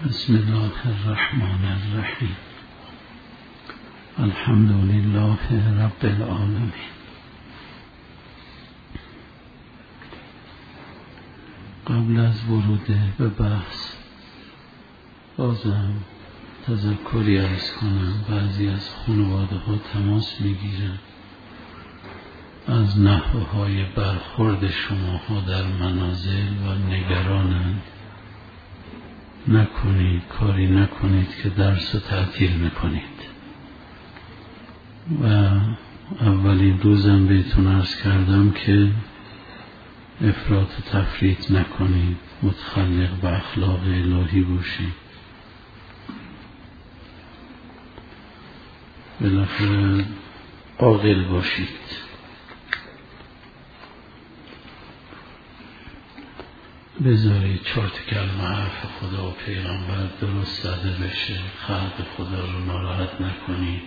بسم الله الرحمن الرحیم. الحمد لله رب العالمین. قبل از ورود به بحث بازم تذکری عرض کنم. بعضی از خانواده ها تماس میگیرن از نحوهای برخورد شماها در منازل و نگرانند نکنید، کاری نکنید که درس رو تعطیل میکنید. و اولین روزم بهتون عرض کردم که افراط و تفریط نکنید، متخلق به اخلاق الهی باشید. بالاخره عاقل باشید. بذارید 4 کلمه حرف خدا و پیغمبر درست زده بشه، خلق خدا رو ناراحت نکنید.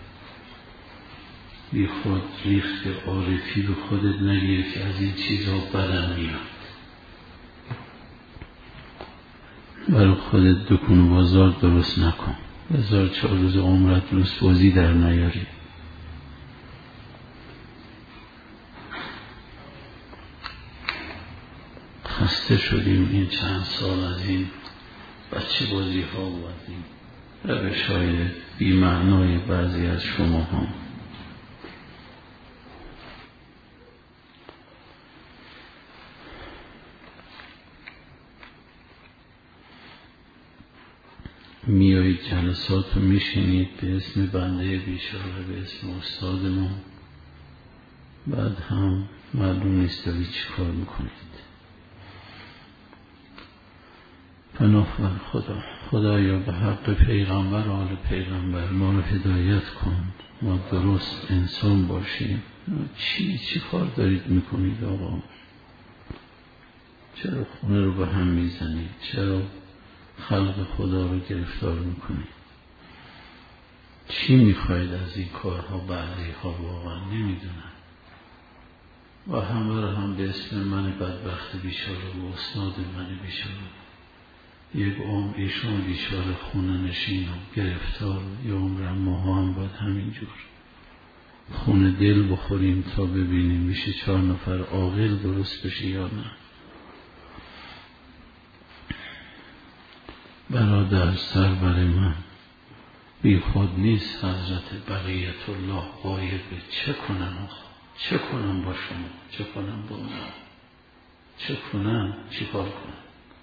بی خود ریخت عارفی به خودت نگیر که از این چیزها بدم میاد. برای خودت دکون و بازار درست نکن. بذار 4 روز عمرت لوسبازی در نیاری. خسته شدیم این چند سال از این بچه بازی ها و از این روش های بی معنای بعضی از شما ها. میایید جلسات رو میشینید به اسم بنده بیچاره، به اسم استادمون، بعد هم معلوم نیست دارید چی کار میکنید. پناه بر خدایا به حق پیغمبر و آل پیغمبر ما رو هدایت کن، ما درست انسان باشیم. چی کار دارید میکنید آقا؟ چرا خونه رو به هم میزنید؟ چرا خلق خدا رو گرفتار میکنید؟ چی میخواید از این کارها بعضی ها؟ واقعا نمیدونم. و همه رو هم به اسم من بدبخت بیچاره و استاد من بیچاره، یک عمر ایشون بیچاره خونه نشین و گرفتار، یه عمرم ماها هم باید همینجور خونه دل بخوریم تا ببینیم میشه 4 نفر عاقل درست بشه یا نه. برادر سرور من بی خود نیست حضرت بقیت الله غایبه. چه کنم آخه؟ چه کنم با شما؟ چه کنم با ما؟ چه کنم؟ چی کار کنم؟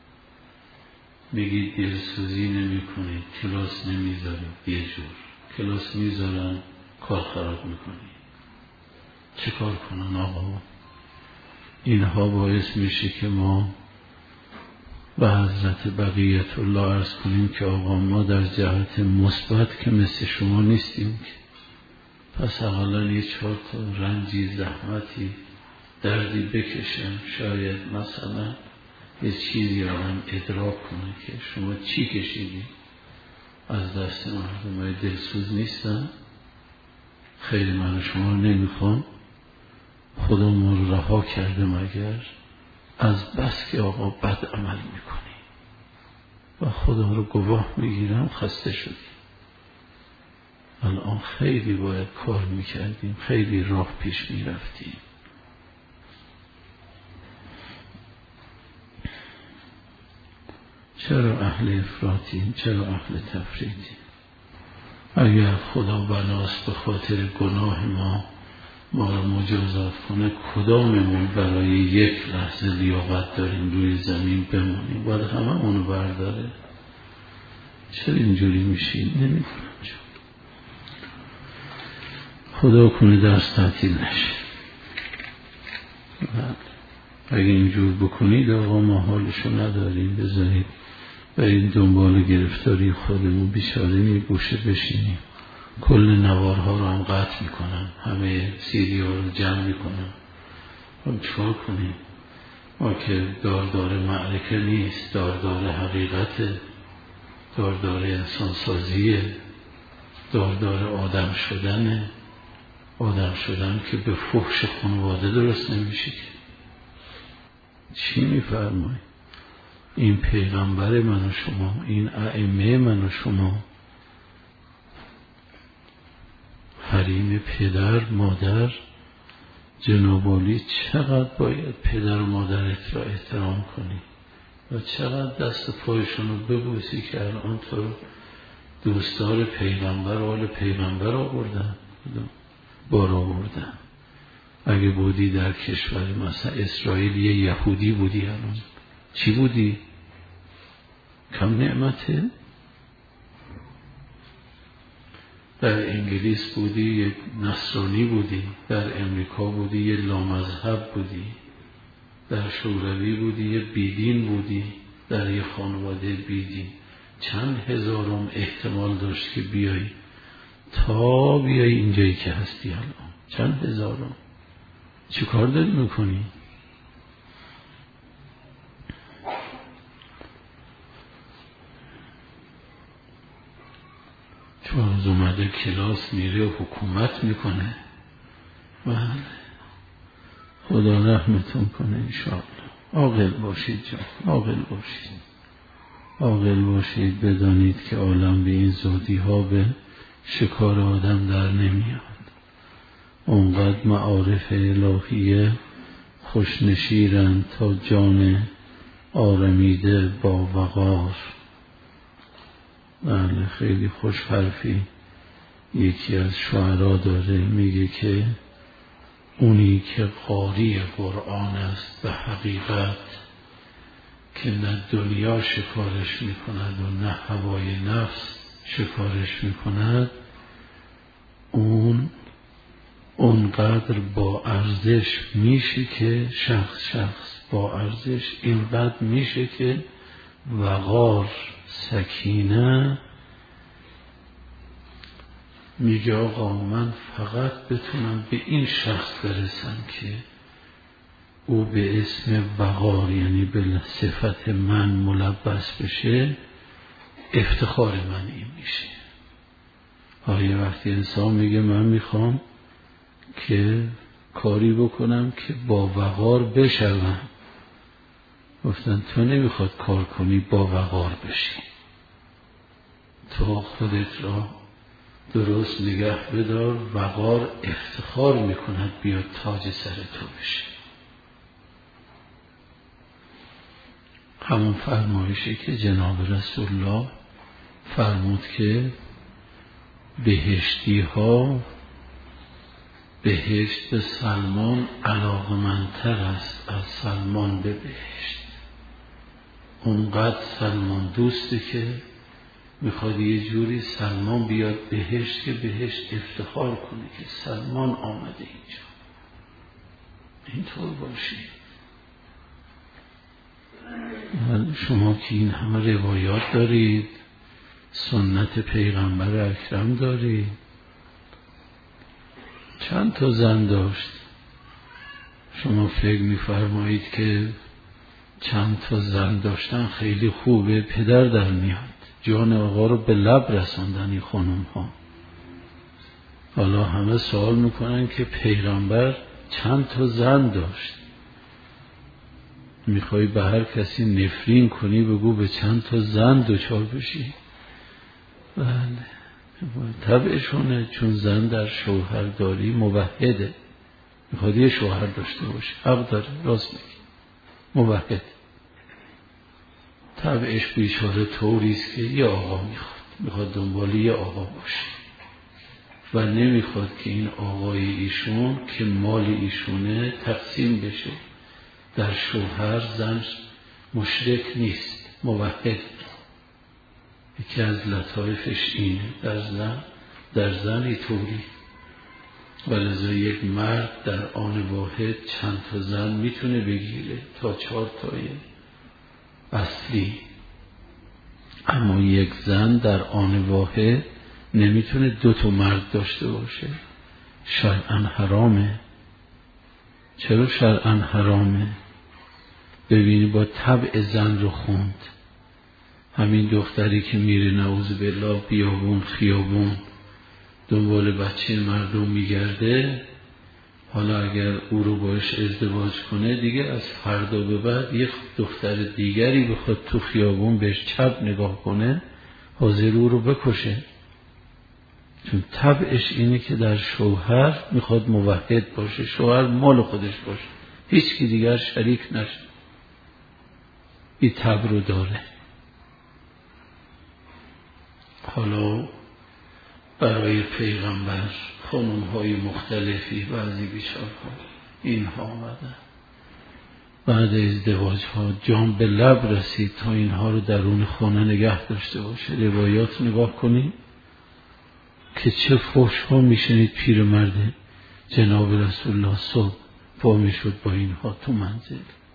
بگید دلسوزی نمی کنید، کلاس نمیذارید، یه جور کلاس میذارن کار خراب میکنید. چه کار کنن آقا؟ اینها باعث میشه که ما به حضرت بقیت الله عرض کنیم که آقا ما در جهت مثبت که مثل شما نیستیم که، پس اقلا یه 4 تا رنجی، زحمتی، دردی بکشم، شاید مثلا یه چیزی آدم ادراک کنه که شما چی کشیدی از دست مردم های دلسوز نیستن. خیلی من شما رو نمیخوام. خدا ما رو رها کرده مگر از بس که آقا بد عمل میکنی و خدا رو گواه میگیرم خسته شدی. الان خیلی باید کار میکردیم، خیلی راه پیش میرفتیم. چرا اهل افراطیم؟ چرا اهل تفریطیم؟ اگر خدا بناست به خاطر گناه ما رو مجازات کنه، کداممون برای یک لحظه لیاقت داریم روی زمین بمونیم؟ باید همه اونو برداره. چرا اینجوری میشیم؟ نمیدونم. خدا کنه درس تعطیل نشه. اگه اینجور بکنید آقا ما حالشو نداریم. بذارید برید دنبال گرفتاری خودمون، بیچاره می گوشه بشینیم. کل نوارها رو هم قطع میکنم، همه سیدی ها رو جمع میکنم. چکار کنیم؟ ما که داردار معرکه نیست، داردار حقیقته، داردار انسانسازیه، داردار آدم شدنه. آدم شدن که به فحش خانواده درست نمیشه. چی میفرمایی؟ این پیغمبر من و شما، این ائمه من و شما، حریم پدر مادر، جناب عالی چقدر باید پدر و مادرت را احترام کنی و چقدر دست پایشون رو ببوسی که الان تو دوستدار پیغمبر و آل پیغمبر آوردن بار آوردن. اگه بودی در کشور مثلا اسرائیل یه یهودی بودی الان چی بودی؟ کم نعمته؟ در انگلیس بودی یه نصرانی بودی، در امریکا بودی یه لامذهب بودی، در شوروی بودی یه بیدین بودی، در یه خانواده بیدین. چند هزارم احتمال داشت که بیایی تا بیایی اینجایی که هستی الان. چند هزارم. چی کار داری میکنی؟ چون از اومده کلاس میره و حکومت میکنه. بله خدا رحمتون کنه انشاءالله. عاقل باشید جان، عاقل باشید، عاقل باشید. بدانید که عالم به این زودی ها به شکار آدم در نمیاد. اونقدر معارف الهیه خوشنشیرن تا جان آرمیده با وقار. بله خیلی خوش حرفی یکی از شعرا داره، میگه که اونی که قاری قرآن است به حقیقت، که نه دنیا شکارش میکند و نه هوای نفس شکارش میکند، اونقدر با ارزش میشه که شخص با ارزش اینقدر میشه که وقار سکینه میگه آقا من فقط بتونم به این شخص برسم که او به اسم وقار یعنی به صفت من ملبس بشه، افتخار من این میشه. یه وقتی انسان میگه من میخوام که کاری بکنم که با وقار بشوم، گفتن تو نمیخواد کار کنی با وقار بشی، تو خودت را درست نگه بدار. وقار افتخار میکند بیاد تاج سر تو بشه. همون فرمایشی که جناب رسول الله فرمود که بهشتی ها بهشت به سلمان علاقمندتر است از سلمان به بهشت. اونقدر سلمان دوسته که میخواد یه جوری سلمان بیاد بهشت که بهشت افتخار کنه که سلمان آمده اینجا. اینطور باشید. شما که این همه روایات دارید، سنت پیغمبر اکرم دارید. چند تا زن داشت؟ شما فکر میفرمایید که چند تا زن داشتن خیلی خوبه، پدر در میاد. جان آقا رو به لب رساندن این خانم ها. حالا همه سوال میکنن که پیغمبر چند تا زن داشت؟ میخوای به هر کسی نفرین کنی بگو به چند تا زن دچار بشی. بله طبعشونه، چون زن در شوهرداری موحده، میخواد یه شوهر داشته باشه، حق داره، راست میگه، موحد. طبعش بیچاره طوریست که یه آقا میخواد دنبال یه آقا باشه و نمیخواد که این آقای ایشون که مال ایشونه تقسیم بشه. در شوهر زن مشرک نیست، موحد. یکی از لطایفش اینه در زن طوری. ولذا یک مرد در آن واحد چند تا زن میتونه بگیره تا 4 تای اصلی، اما یک زن در آن واحد نمیتونه 2 تا مرد داشته باشه. شرعاً حرامه. چرا شرعاً حرامه؟ ببینی با طبع زن رو خوند. همین دختری که میره نعوذ بالله بیابون خیابون دنبال بچه مردم میگرده، حالا اگر او رو باش ازدواج کنه دیگه از فردا به بعد یک دختر دیگری بخواد تو خیابون بهش چپ نگاه کنه حاضر او رو بکشه، چون طبعش اینه که در شوهر میخواد موحد باشه، شوهر مال خودش باشه، هیچ کی دیگر شریک نشه، این طبع رو داره. حالا برای پیغمبر خانم‌های مختلفی، بعضی بیچاره‌ها اینها آمدن بعد ازدواج ها جام به لب رسید تا اینها رو درون خانه نگه داشته باشه. روایات نگاه کنید که چه فحش ها میشنید. پیرمرد جناب رسول الله صبح پا میشد با اینها تو منزل،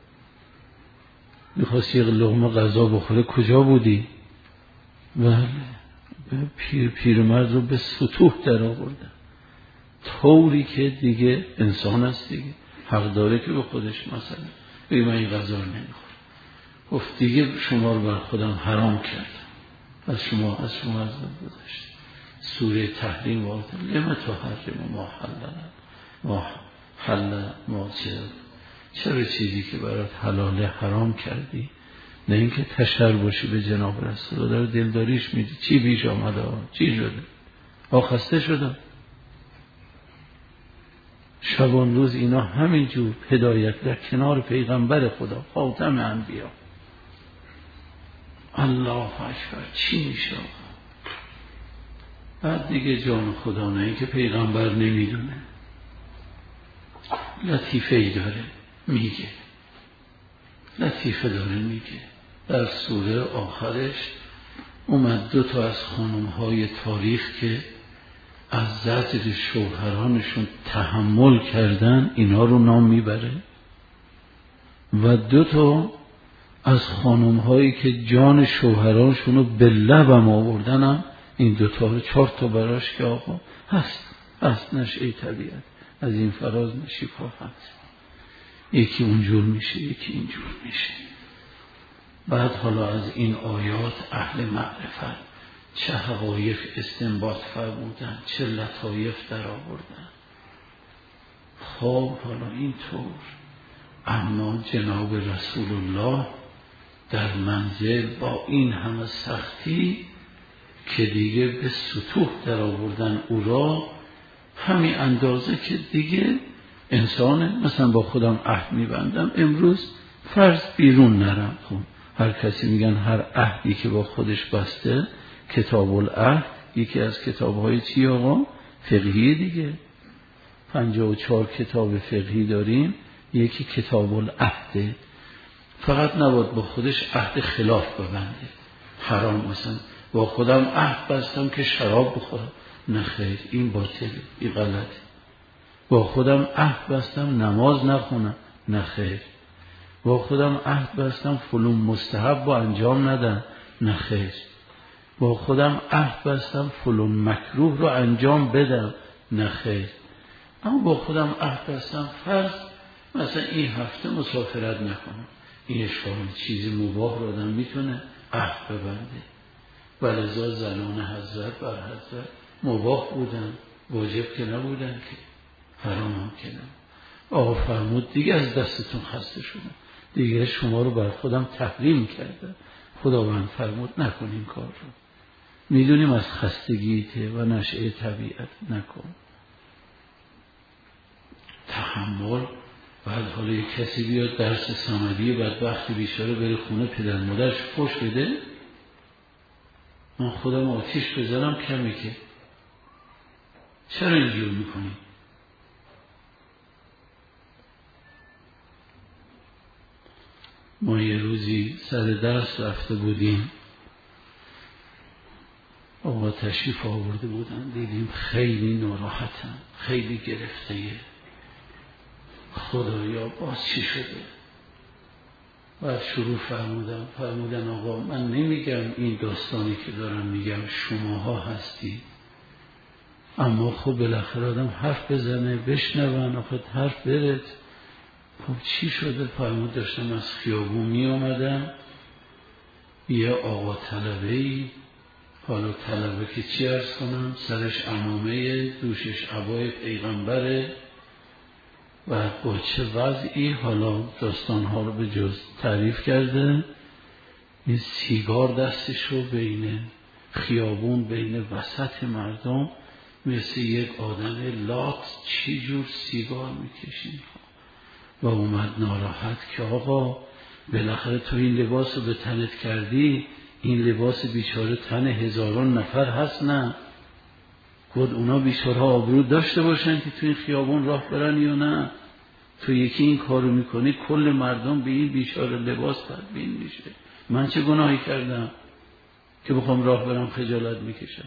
میخواست یک لقمه غذا بخوره، کجا بودی؟ بله، پیرمرد رو به سطوح در آوردن، طوری که دیگه انسان است دیگه، حق داره که به خودش مثلا بگه من این غذا رو نمیخورم. گفت دیگه شما رو بر خودم حرام کردم، از شما از گذشت. سوره تحریم وارد لما تحرم ما حل ما چرا چیزی که برات حلاله حرام کردی؟ نه اینکه تشر باشی به جناب رسول الله، در دلداریش میدی چی بیش آمده، چی شده، خسته شدم. شبان روز اینا همینجور هدایت در کنار پیغمبر خدا خاتم انبیا. الله اکبر، چی میشه؟ بعد دیگه جان خدا نه که پیغمبر نمیدونه، لطیفه ای داره میگه، لطیفه داره میگه. در سوره آخرش اومد 2 از خانم‌های تاریخ که از زجر شوهرانشون تحمل کردن اینا رو نام میبره، و 2 از خانم‌هایی که جان شوهرانشون رو به لبم آوردن هم این 2 رو 4 براش که آقا هست نشأه طبیعت، از این فراز نشیفا هست، یکی اونجور میشه یکی اینجور میشه. بعد حالا از این آیات اهل معرفت چه حقایق استنباط فرمودن، چه لطایف در آوردن. خب حالا اینطور، اما جناب رسول الله در منزل با این همه سختی که دیگه به سطوح در آوردن او را، همین اندازه که دیگه انسانه. مثلا با خودم عهد میبندم امروز فرض بیرون نرم، خب هر کسی میگن هر عهدی که با خودش بسته، کتاب العهد یکی از کتاب‌های چی آقا؟ فقهی دیگه. 54 کتاب فقهی داریم، یکی کتاب العهد. فقط نباید با خودش عهد خلاف ببنده، حرام. مثلا با خودم عهد بستم که شراب بخورم، نه خیر، این باطله، این غلطه. با خودم عهد بستم نماز نخونم، نه خیر. با خودم عهد بستم فلان مستحب رو انجام ندم، نه خیر. با خودم عهد بستم فلان مکروه رو انجام بدم، نه خیر. اما با خودم عهد بستم فرض مثلا این هفته مسافرت نکنم، این اشکال چیزی مباح رو آدم میتونه عهد ببنده. ولذا زنان حضرت بر حضرت مباح بودن، واجب که نبودن که، حرام هم که نبودن. آقا فرمود دیگه از دستتون خسته شدم، دیگه شما رو بر خودم تحریم کرده. خداوند فرمود نکن این کار رو، میدونیم از خستگیته و نشأه طبیعت، نکن. تحمل. بعد حالا یک کسی بیاد درس صمدی بدبختی بیچاره بره خونه پدر مادرش فحش بده، من خودم آتیش بزنم کمی که، چرا اینجور میکنی؟ ما یه روزی سر درس رفته بودیم، آقا تشریف آورده بودن، دیدیم خیلی ناراحتم، خیلی گرفته‌ایه. خدایا باز چی شده؟ بعد شروع فرمودن آقا من نمیگم این داستانی که دارم میگم شماها هستی، اما خب بالاخره آدم حرف بزنه بشنون، آخه حرف برد. خب چی شده؟ فرمود داشتم از خیابون می آمدم، یه آقا طلبه‌ای، حالا طلبه که چی عرض کنم، سرش عمامه، دوشش عبای پیغمبره، و با چه وضعی حالا داستانها رو به جز تعریف کرده. این سیگار دستش رو بین خیابون، بین وسط مردم، مثل یک آدم لات چی جور سیگار میکشید و اومد ناراحت که آقا بالاخره تو این لباس رو به تنت کردی، این لباس بیچاره تن هزاران نفر هست نه؟ گفت اونا بیچاره آبرو داشته باشن که تو این خیابون راه برن یا نه؟ تو یکی این کارو میکنی کل مردم به این بیچاره لباس بدبین میشه. من چه گناهی کردم که بخوام راه برم خجالت میکشم؟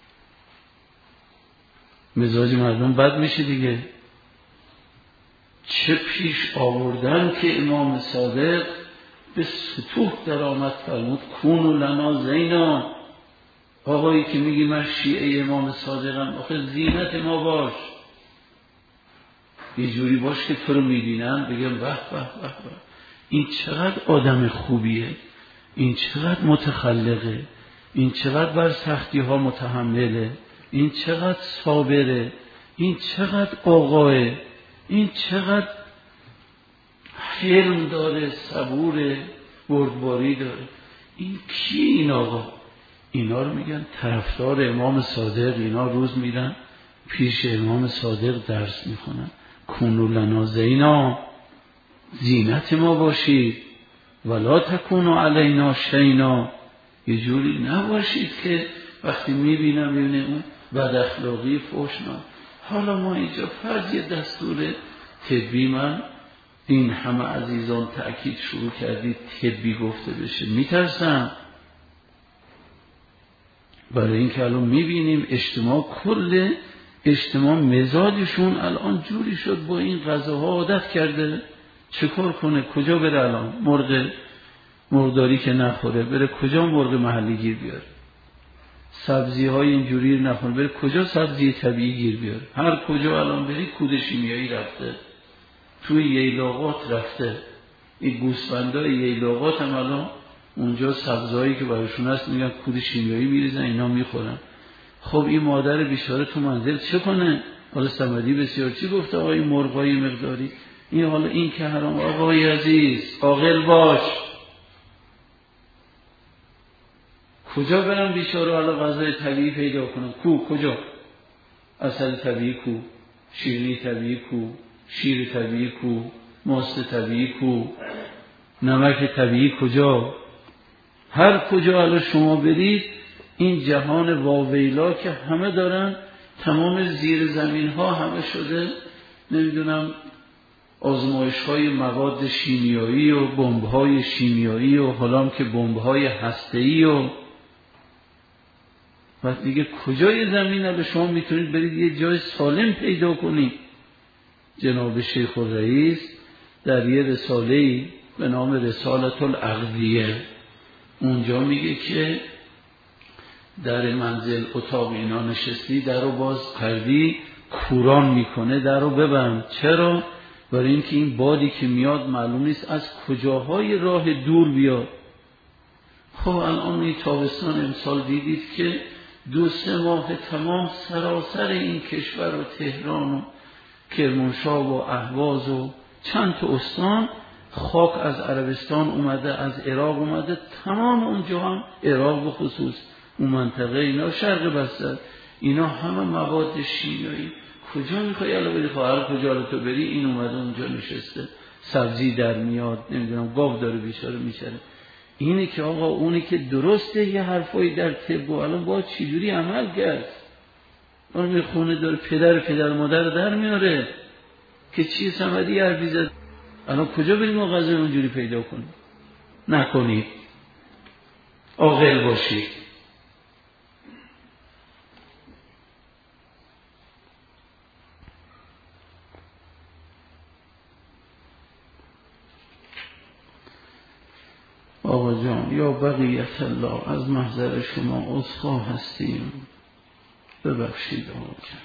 مزاج مردم بد میشه دیگه. چه پیش آوردن که امام صادق به سطوح در آمد فرمود کونوا لنا زینا. آقایی که میگی من شیعه امام صادقم، آخه زینت ما باش، یه جوری باش که تو رو میبینم بگم به به به به، این چقدر آدم خوبیه، این چقدر متخلقه، این چقدر بر سختی ها متحمله، این چقدر صابره، این چقدر آقاه، این چقدر حلم داره، صبوره، بردباری داره. این کی این آقا؟ اینا رو میگن طرفدار امام صادق. اینا روز میرن پیش امام صادق درس میخونن. کونوا لنا زینا، زینت ما باشید، ولا تکونوا علینا شینا. یه جوری نباشید که وقتی میبینم میبینه اون بد اخلاقی فحشنا. حالا ما اینجا فرض یه دستور طبی، من این همه عزیزان تأکید شروع کردید طبی گفته بشه، میترسم. برای اینکه الان میبینیم اجتماع، کل اجتماع مزاجشون الان جوری شد با این غذاها عادت کرده. چه کار کنه؟ کجا بره الان؟ مرغداری که نخوره بره کجا مرغ محلی گیر بیاره؟ سبزی های اینجوری نخوره بره کجا سبزی طبیعی گیر بیاره؟ هر کجا الان بری کود شیمیایی رفته، توی ییلاقات رفته. این گوسفندای ییلاقات هم الان اونجا سبزایی که براشون هست میگن کود شیمیایی میریزن، اینا میخورن. خب این مادر بیچاره تو منزل چه کنه؟ حالا صمدی بسیار چی گفته آقای مرغای مقداری؟ این حالا این که حرام. آقای عزیز عاقل باش. کجا برم بیچاره حالا غذای طبیعی پیدا کنم؟ کجا؟ عسل طبیعی کو؟ شیرینی طبیعی کو؟ شیر طبیعی کو؟ ماست طبیعی کو؟ نمک طبیعی کجا؟ هر کجا حالا شما برید این جهان واویلا که همه دارن، تمام زیر زمین ها همه شده نمیدونم آزمایش های مواد شیمیایی و بمب های شیمیایی و حالا که بمب های هسته‌ای و دیگه کجای زمین الان شما میتونید برید یه جای سالم پیدا کنید؟ جناب شیخ الرئیس در یه رساله‌ای به نام رسالة الاغذیه اونجا میگه که در منزل اتاق اینا نشستی، در رو باز کردی، کوران میکنه در رو ببند. چرا؟ برای اینکه این بادی که میاد معلوم نیست از کجاهای راه دور بیاد. خب الان این تابستان امسال دیدید که 2-3 ماه تمام سراسر این کشور و تهران و کرمانشاه و اهواز و چند تا استان خاک از عربستان اومده، از عراق اومده، تمام اونجا هم عراق به خصوص اون منطقه اینا شرق بسط، اینا همه مواد شیمیایی. کجا میخوای الان بری؟ هر کجا رو تو بری این اومده اونجا نشسته، سبزی در میاد، نمیدونم گاو داره بیچاره میچره. اینه که آقا اونی که درسته یه حرفایی در طب و الان باید چجوری عمل کرد. اون خونه داره پدر مادر در میاره که چی صمدی حرفی زد. الان کجا بریم و غذای اونجوری پیدا کنیم؟ نکنید. عاقل باشید. آقا جان یا بقیت الله از محضر شما عذرخواه هستیم، ببخشید آقا جان.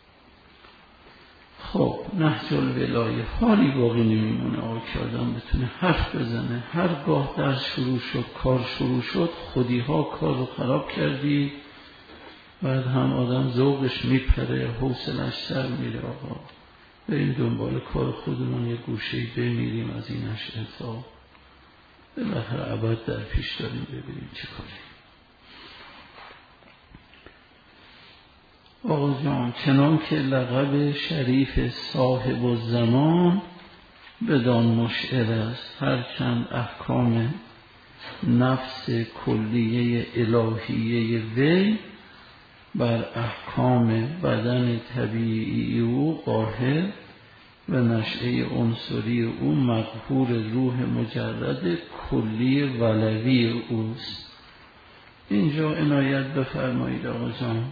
خب نهج الولایه حالی باقی نمیمونه آقا که آدم بتونه حرف بزنه. هرگاه درس شروع شد، کار شروع شد، خودی ها کار رو خراب کردی، بعد هم آدم ذوقش میپره، حوصلش سر میره. آقا بریم دنبال کار خودمون، یه گوشه‌ای بمیریم از این نشأه تا بالاخره ابد در پیش داریم، ببینیم چه کاری. آقا جان، چنان که لقب شریف صاحب الزمان بدان مشعر است، هرچند احکام نفس کلیه الهیه وی بر احکام بدن طبیعی او قاهر و نشأه عنصری او مقهور روح مجرد کلی ولوی اوست. اینجا عنایت بفرمایید آقا جان.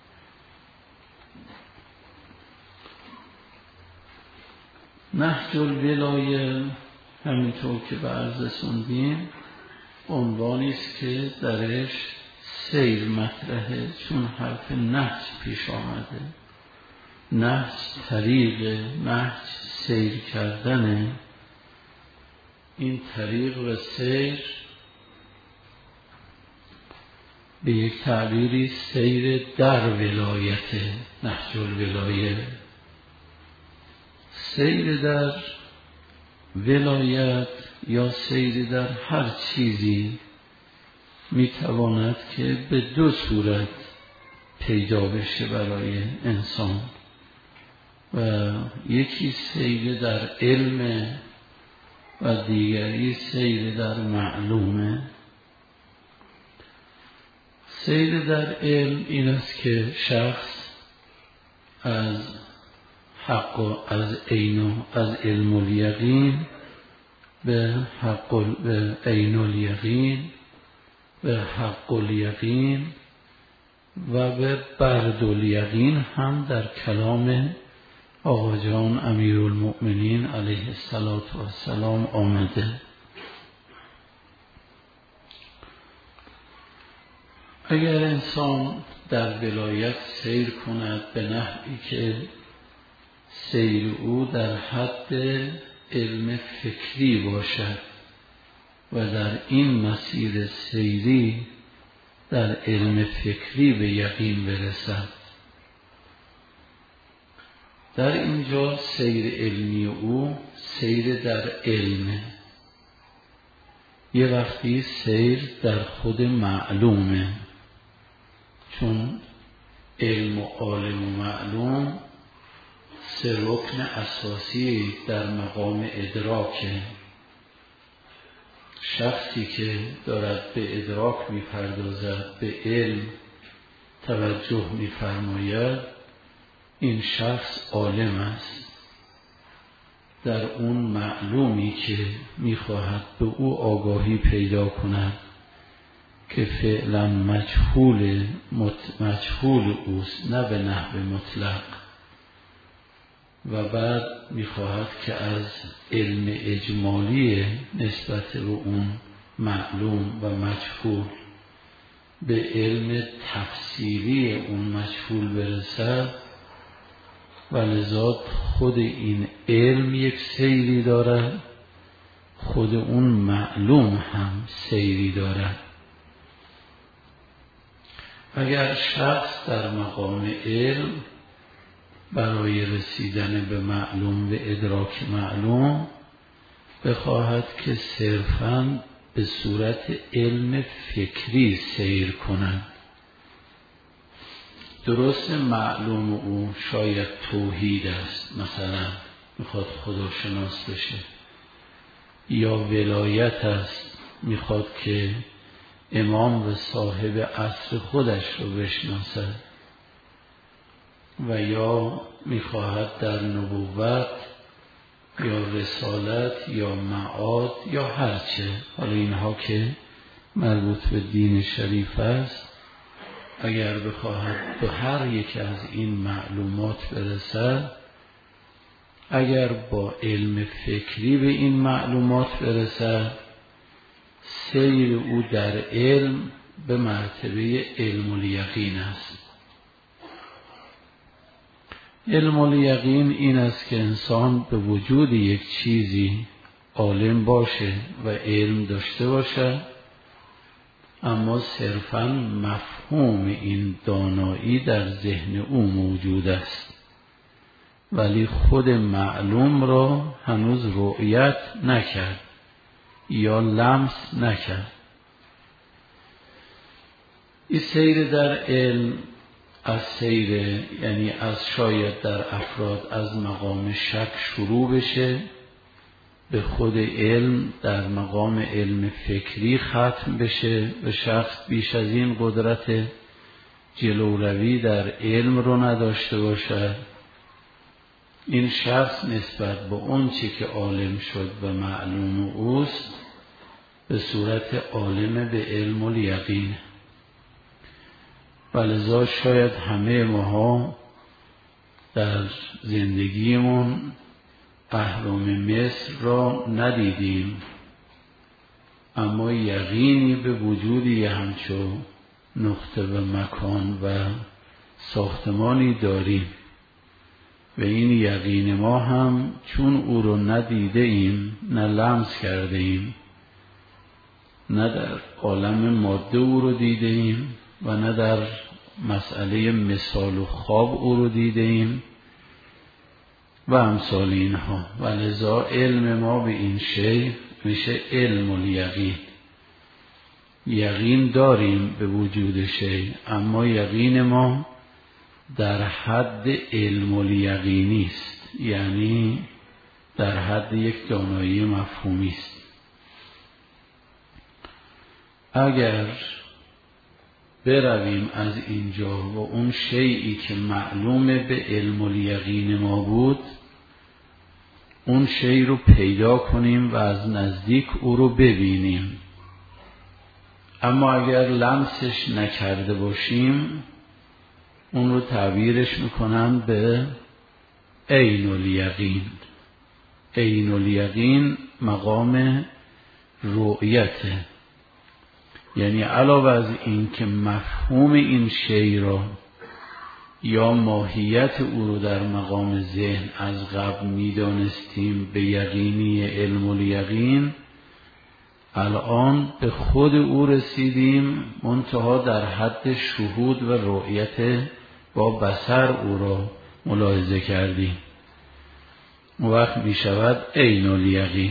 نهج الولایه همینطور که به عرض رسوندیم عنوانی است که درش سیر مطرحه، چون حرف نهج پیش آمده. نهج طریق، نهج سیر کردنه. این طریق و سیر به یک تعبیری سیر در ولایت، نهج الولایه. سیر در ولایت یا سیر در هر چیزی میتواند که به دو صورت پیدا بشه برای انسان، و یکی سیر در علم و دیگری سیر در معلومه. سیر در علم این است که شخص از حق و از عین و از علم الیقین به عین الیقین، به حق الیقین و به برد الیقین هم در کلام آقا جان امیرالمؤمنین علیه السلام آمده. اگر انسان در ولایت سیر کند به نحوی که سیر او در حد علم فکری باشد و در این مسیر سیری در علم فکری به یقین برسد، در اینجا سیر علمی او سیر در علمه. یه وقتی سیر در خود معلومه، چون علم و عالم و معلوم سه رکن اساسی در مقام ادراکه. شخصی که دارد به ادراک می‌پردازد، به علم توجه می‌فرماید، این شخص عالم است. در اون معلومی که می‌خواهد به او آگاهی پیدا کند که فعلا مجهول اوست، نه به نحو مطلق، و بعد می‌خواهد که از علم اجمالی نسبت به اون معلوم و مجهول به علم تفصیلی اون مجهول برسد، و لذا خود این علم یک سیری دارد، خود اون معلوم هم سیری دارد. اگر شخص در مقام علم برای رسیدن به معلوم و ادراک معلوم بخواهد که صرفاً به صورت علم فکری سیر کند، درست معلوم او شاید توحید است، مثلا میخواد خداشناس بشه، یا ولایت است، میخواد که امام و صاحب عصر خودش رو بشناسد، و یا میخواهد در نبوت یا رسالت یا معاد یا هرچه، حالا اینها که مربوط به دین شریف است، اگر بخواهد به هر یک از این معلومات برسد، اگر با علم فکری به این معلومات برسد، سیر او در علم به مرتبه علم الیقین است. علم الیقین این است که انسان به وجود یک چیزی عالم باشه و علم داشته باشه، اما صرفاً مفهوم این دانایی در ذهن او موجود است ولی خود معلوم را هنوز رؤیت نکرد یا لمس نکرد. این سیر در علم از سیر، یعنی از شاید در افراد از مقام شک شروع بشه، به خود علم در مقام علم فکری ختم بشه و شخص بیش از این قدرت جلوروی در علم رو نداشته باشد. این شخص نسبت به اون چی که عالم شد و معلوم اوست به صورت عالم به علم الیقین. ولذا شاید همه ماها در زندگیمون اهرام مصر را ندیدیم، اما یقینی به وجود یه همچو نقطه و مکان و ساختمانی داریم و این یقین ما هم چون او رو ندیده ایم، نه لمس کرده ایم، نه در عالم ماده او رو دیده ایم و نه در مسئله مثال و خواب او رو دیده ایم و امثال اینها. ولذا علم ما به این شی میشه علم الیقین. یقین داریم به وجود شی، اما یقین ما در حد علم الیقینی است، یعنی در حد یک دانایی مفهومی است. اگر برویم از اینجا و اون شیئی که معلوم به علم الیقین ما بود اون شی رو پیدا کنیم و از نزدیک او رو ببینیم، اما اگر لمسش نکرده باشیم اون رو تعبیرش میکنن به عین الیقین. عین الیقین مقام رؤیته، یعنی علاوه از این که مفهوم این شی را یا ماهیت او رو در مقام ذهن از قبل میدانستیم به یقینی علم الیقین، الان به خود او رسیدیم، منتها در حد شهود و رؤیت با بصر او را ملاحظه کردیم. اون وقت می شود عین الیقین.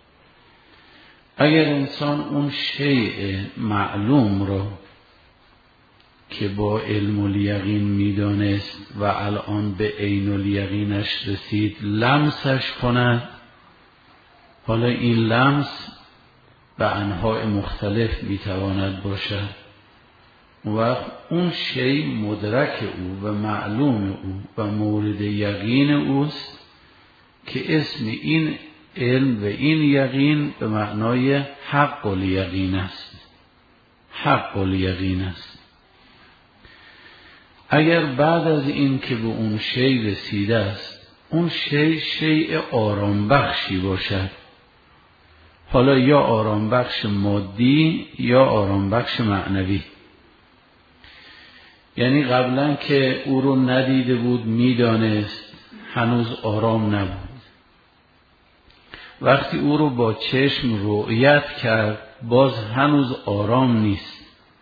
اگر انسان اون شیء معلوم را که با علم الیقین میدانست و الان به عین الیقینش رسید لمسش کند، حالا این لمس به انواع مختلف میتواند باشد، و اون شی مدرک او و معلوم او و مورد یقین اوست که اسم این علم و این یقین به معنای حق الیقین است. حق الیقین است. اگر بعد از این که به اون شی رسیده است اون شیء آرام بخشی باشد، حالا یا آرام بخش مادی یا آرام بخش معنوی، یعنی قبلا که او رو ندیده بود میدانست هنوز آرام نبود، وقتی او رو با چشم رؤیت کرد باز هنوز آرام نیست،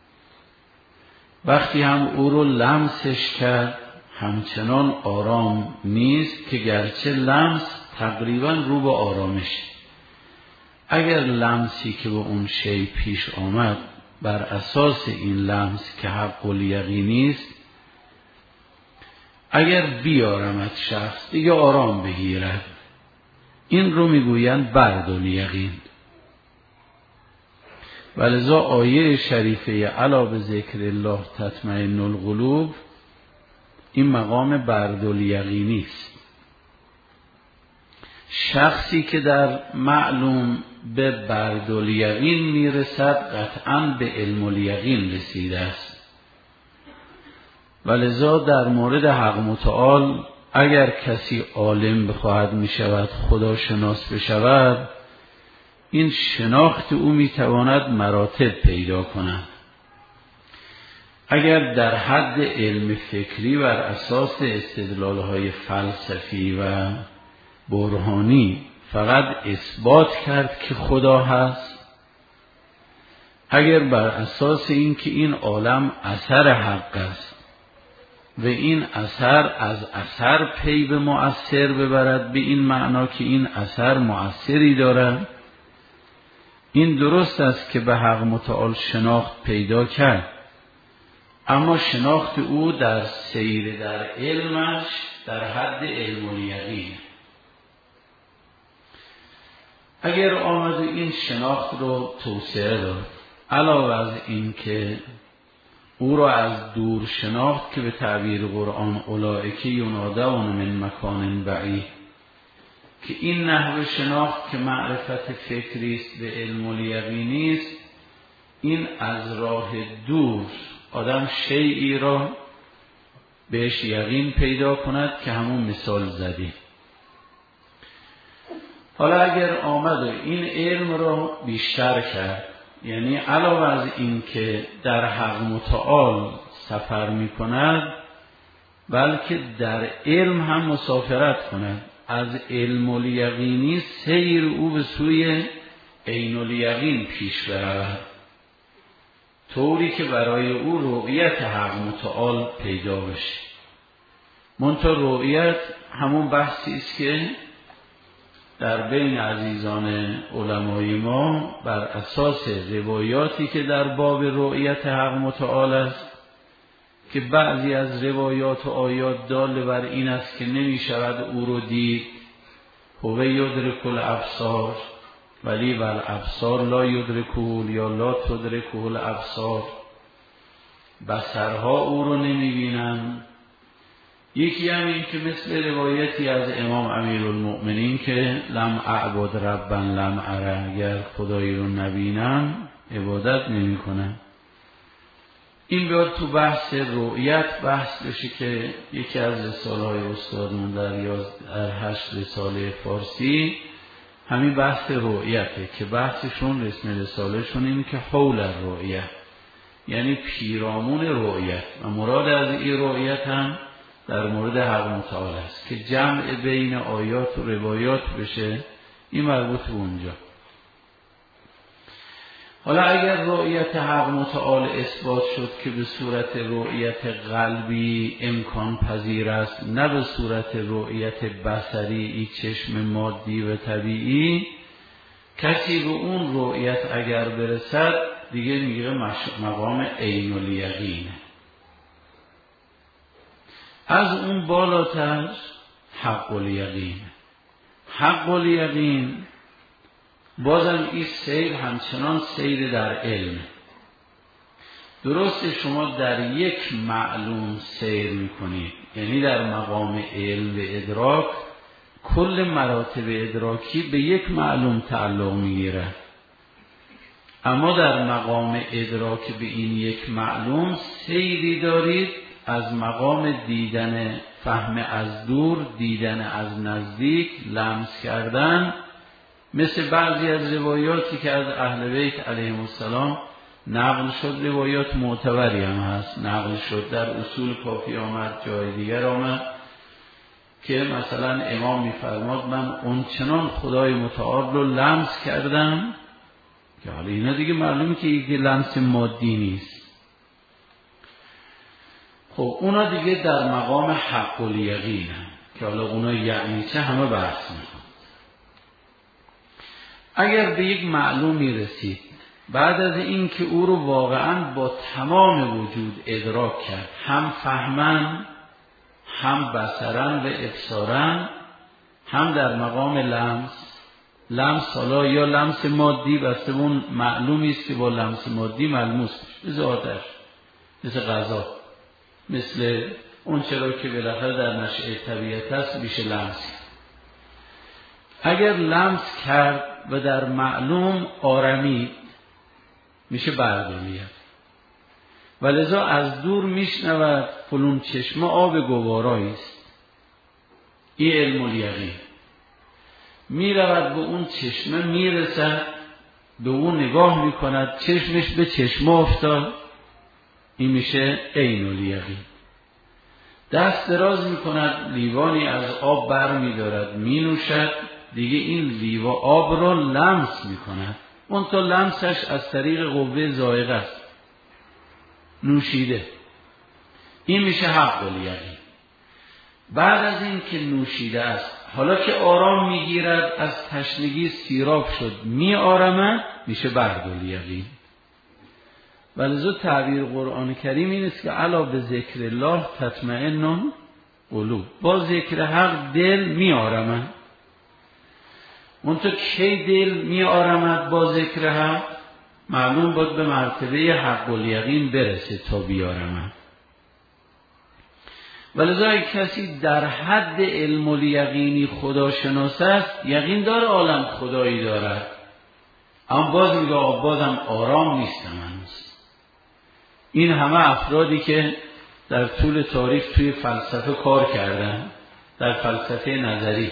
وقتی هم او رو لمسش کرد همچنان آرام نیست که گرچه لمس تقریبا رو به آرامش. اگر لمسی که به اون شی پیش آمد بر اساس این لمس که حق الیقینی است، اگر بیارمد شخص دیگه آرام بگیرد، این رو میگویند برد الیقین. ولذا آیه شریفه الا بذکر الله تطمئن القلوب این مقام برد الیقینی است. شخصی که در معلوم به برد الیقین میرسد قطعاً به علم الیقین رسیده است. ولذا در مورد حق متعال اگر کسی عالم بخواهد میشود، خدا شناس بشود، این شناخت او میتواند مراتب پیدا کند. اگر در حد علم فکری بر اساس استدلالهای فلسفی و برهانی فقط اثبات کرد که خدا هست، اگر بر اساس این که این عالم اثر حق است و این اثر از اثر پی به مؤثر ببرد، به این معنا که این اثر مؤثری دارد. این درست است که به حق متعال شناخت پیدا کرد، اما شناخت او در سیر در علمش در حد علم الیقین. اگر آمد این شناخت رو توسعه داد، علاوه از این که او را از دور شناخت که به تعبیر قرآن اولئک ینادون من مکان بعید، که این نحو شناخت که معرفت فکری است به علم الیقینی است، این از راه دور آدم شیئی را بهش یقین پیدا کند که همون مثال زدیم. حالا اگر آمد و این علم را بیشتر کرد، یعنی علاوه از این که در حق متعال سفر می کند، بلکه در علم هم مسافرت کند، از علم الیقینی سیر او به سوی عین الیقین پیش برود، طوری که برای او رؤیت حق متعال پیدا بشه. منتها رؤیت همون بحثی است که در بین عزیزان علمای ما بر اساس روایاتی که در باب رؤیت حق متعال است، که بعضی از روایات و آیات دال بر این است که نمی شود او رو دید، هو یدرک الابصار ولی والابصار لا یدرکه یا لا تدرکه الابصار، بصرها او رو نمی بینن. یکی هم این که مثل روایتی از امام امیرالمؤمنین که لم اعبد ربا لم اره، اگر خدایی رو نبینم عبادت نمی کنم. این بیاد تو بحث رؤیت بحث بشه که یکی از رساله‌های استادمون در 8 رساله فارسی همین بحث رؤیته، که بحثشون رسم رسالهشون اینه که حول رؤیت، یعنی پیرامون رؤیت، و مراد از این رؤیت هم در مورد حق متعال است که جمع بین آیات و روایات بشه، این مربوط به اونجا. حالا اگر رؤیت حق متعال اثبات شد که به صورت رؤیت قلبی امکان پذیر است، نه به صورت رؤیت بصری ای چشم مادی و طبیعی، کسی به اون رؤیت اگر برسد دیگه میگه مقام عین الیقینه. از اون بالاتر حق الیقین. حق الیقین بازم این سیر همچنان سیر در علم. درسته شما در یک معلوم سیر میکنید، یعنی در مقام علم و ادراک کل مراتب ادراکی به یک معلوم تعلق میگیره، اما در مقام ادراک به این یک معلوم سیری دارید از مقام دیدن فهم از دور، دیدن از نزدیک، لمس کردن، مثل بعضی از روایاتی که از اهل بیت علیهم السلام نقل شد، روایات معتبری هم هست، نقل شد در اصول کافی آمد، جای دیگر آمد، که مثلا امام میفرماد من اونچنان خدای متعال رو لمس کردم که حالا اینا دیگه معلومه که یکی لمس مادی نیست. خب اونا دیگه در مقام حق الیقین هم که حالا اونا یعنی چه همه بحث میکنن. اگر به یک معلومی رسید، بعد از این که او رو واقعا با تمام وجود ادراک کرد، هم فهمن، هم بصرن و ابصارن، هم در مقام لمس حالا یا لمس مادی، بسته اون معلومی است که با لمس مادی ملموس میشه، مثل آتش، مثل غذا، مثل اون چرا که بالاخره در نشأه طبیعت است میشه لمس. اگر لمس کرد و در معلوم آرمی میشه بردمیت، و لذا از دور میشنود فلون چشمه آب گوارایی است، این علم الیقین. میرود به اون چشمه، میرسد به اون نگاه میکند، چشمش به چشمه افتاد، این میشه عین الیقین. دست دراز میکند، لیوانی از آب بر میدارد مینوشد، دیگه این لیوا آب را لمس میکند، اون تا لمسش از طریق قوه ذائقه است، نوشیده. این میشه حق الیقین. بعد از این که نوشیده است، حالا که آرام میگیرد، از تشنگی سیراب شد میآرمد، میشه برد الیقین. ولذا تعبیر قرآن کریم این است که الا به ذکر الله تطمئن قلوب، با ذکر حق دل میآرمد. منتها کی دل میآرمد با ذکر حق؟ معلوم بود به مرتبه حق الیقین برسه تا بیارمد. ولذا اگه کسی در حد علم الیقینی خداشناس است، یقین داره عالم خدایی دارد، اما باز میگه بازم آرام نیستم هنوز. این همه افرادی که در طول تاریخ توی فلسفه کار کردن، در فلسفه نظری،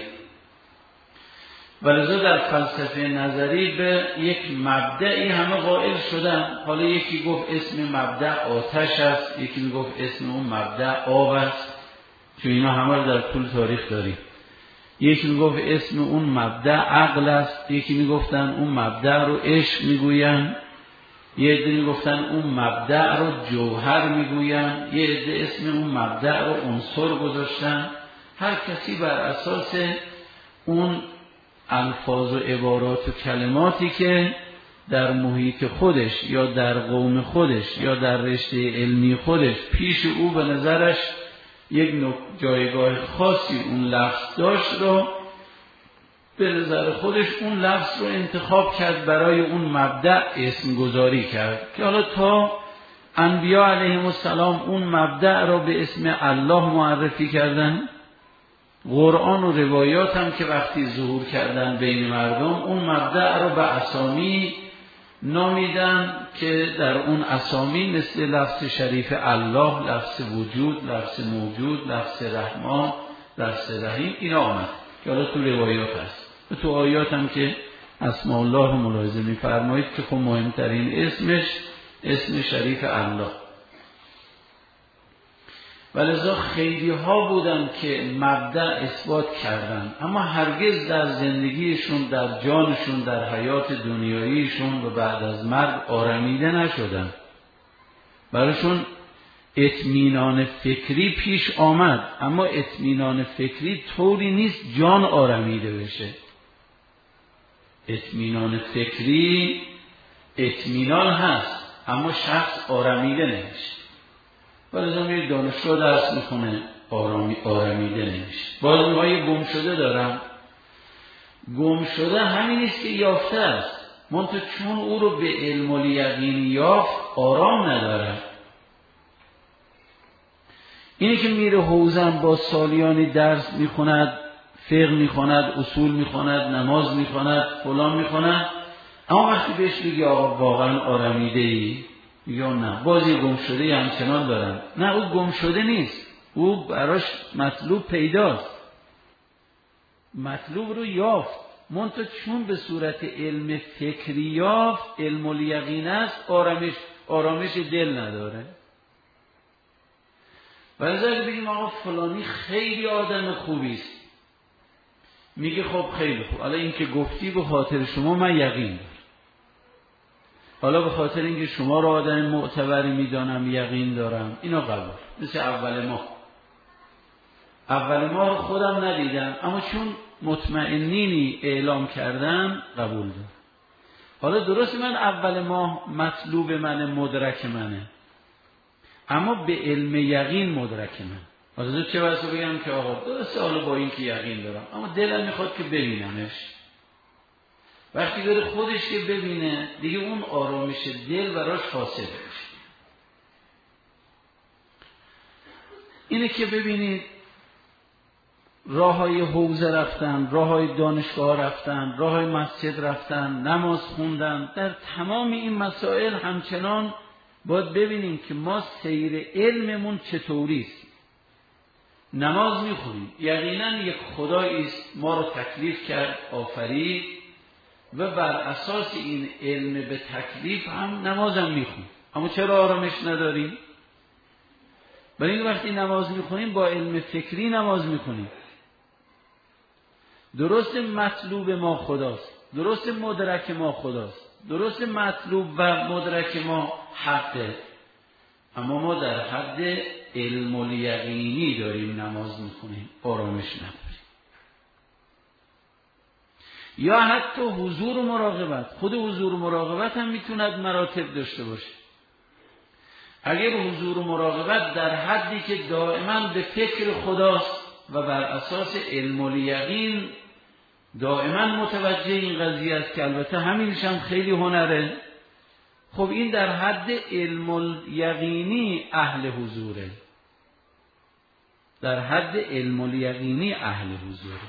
ولذا در فلسفه نظری به یک مبدعی همه قائل شدن. حالا یکی گفت اسم مبدع آتش است، یکی میگفت اسم اون مبدع آب است، چون اینا همه رو در طول تاریخ داریم. یکی میگفت اسم اون مبدع عقل است، یکی میگفتن اون مبدع رو عشق میگوین، یه عده میگفتن اون مبدع رو جوهر میگوین، یه عده اسم اون مبدع رو عنصر گذاشتن. هر کسی بر اساس اون الفاظ و عبارات و کلماتی که در محیط خودش یا در قوم خودش یا در رشته علمی خودش پیش او به نظرش یک جایگاه خاصی اون لفظ داشت رو به نظر خودش اون لفظ رو انتخاب کرد، برای اون مبدأ اسم گذاری کرد که حالا تا انبیاء علیهم السلام اون مبدأ رو به اسم الله معرفی کردن. قرآن و روایات هم که وقتی ظهور کردن بین مردم، اون مبدأ رو به اسامی نامیدن که در اون اسامی مثل لفظ شریف الله، لفظ وجود، لفظ موجود، لفظ رحمان، لفظ رحیم، اینا آمد که حالا تو روایات هست. و تو آیات هم که اسماء الله رو ملاحظه می‌فرمایید که خب مهمترین اسمش اسم شریف الله. ولذا خیلی ها بودن که مبدأ اثبات کردن، اما هرگز در زندگیشون، در جانشون، در حیات دنیاییشون و بعد از مرگ آرمیده نشدن. برایشون اطمینان فکری پیش آمد، اما اطمینان فکری طوری نیست جان آرمیده بشه. اطمینان فکری اطمینان هست، اما شخص آرمیده نمیشه. ولذا میره دانشگاه درس میکنه، آرمیده نمیشه. باز میگه گم شده دارم. گم شده همین نیست که یافته است، منتها چون او رو به علم الیقین یافت آرام نداره. اینی که میره حوزن با سالیانی درس میخوند، فقه میخوند، اصول میخوند، نماز میخوند، فلان میخوند، اما وقتی بهش میگه آقا واقعا آرمیده ای؟ میگه نه، بازی گم شده همچنان دارم. نه، او گم شده نیست، او براش مطلوب پیداست، مطلوب رو یافت، منتها چون به صورت علم فکری یافت، علم الیقین است، آرامش دل نداره. ولی اگه بگیم آقا فلانی خیلی آدم خوبی است، میگه خب خیلی خوب، حالا این که گفتی به خاطر شما من یقین دارم، حالا به خاطر اینکه شما را آدم معتبری میدانم یقین دارم، اینا قبول. مثل اول ماه رو خودم ندیدم، اما چون مطمئنینی اعلام کردن قبول دارم. حالا درست من اول ماه مطلوب منه، مدرک منه، اما به علم یقین مدرک من. حالا چه واسه بگم که آقا درسته، حالا با این که یقین دارم، اما دلم میخواد که ببینمش. وقتی بره خودش که ببینه، دیگه اون آرامش دل براش حاصل بشه. اینه که ببینید راههای حوزه رفتن، راههای دانشگاه رفتن، راههای مسجد رفتن، نماز خوندن، در تمام این مسائل همچنان باید ببینیم که ما سیر علممون چطوری است. نماز میخونیم، یقینا یک خدایی است ما رو تکلیف کرد، آفرید، و بر اساس این علم به تکلیف هم نمازم میخونیم. اما چرا آرامش نداریم؟ برای این وقتی نماز میخونیم با علم فکری نماز میخونیم. درست مطلوب ما خداست، درست مدرک ما خداست، درست مطلوب و مدرک ما حقه، اما ما در حد علم الیقینی داریم نماز میخونیم، آرامش نداریم. یا حتی حضور و مراقبت، خود حضور و مراقبت هم میتوند مراتب داشته باشه. اگر حضور و مراقبت در حدی که دائما به فکر خداست و بر اساس علم الیقین دائما متوجه این قضیه است که البته همینش هم خیلی هنره، خب این در حد علم الیقینی اهل حضوره، در حد علم الیقینی اهل حضوره.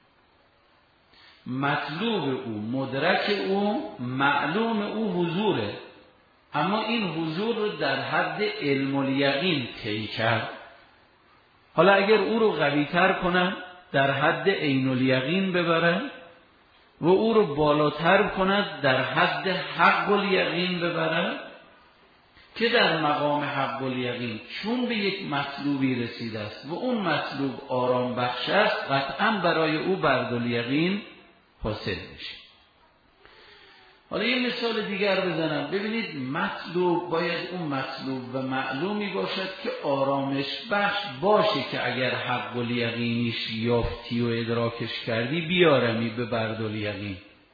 مطلوب او، مدرک او، معلوم او حضوره، اما این حضور رو در حد علم الیقین طی کرد. حالا اگر او رو قوی تر کنن در حد عین الیقین ببرن و او رو بالاتر کند در حد حق الیقین ببرن که در مقام حق الیقین چون به یک مطلوبی رسیده است و اون مطلوب آرام بخش است، قطعا برای او برد الیقین حاصل میشه. حالا یه مثال دیگر بزنم. ببینید مطلوب باید اون مطلوب و معلومی باشد که آرامش بخش باشه که اگر حق الیقینیش یافتی و ادراکش کردی بیارمی به برد الیقین،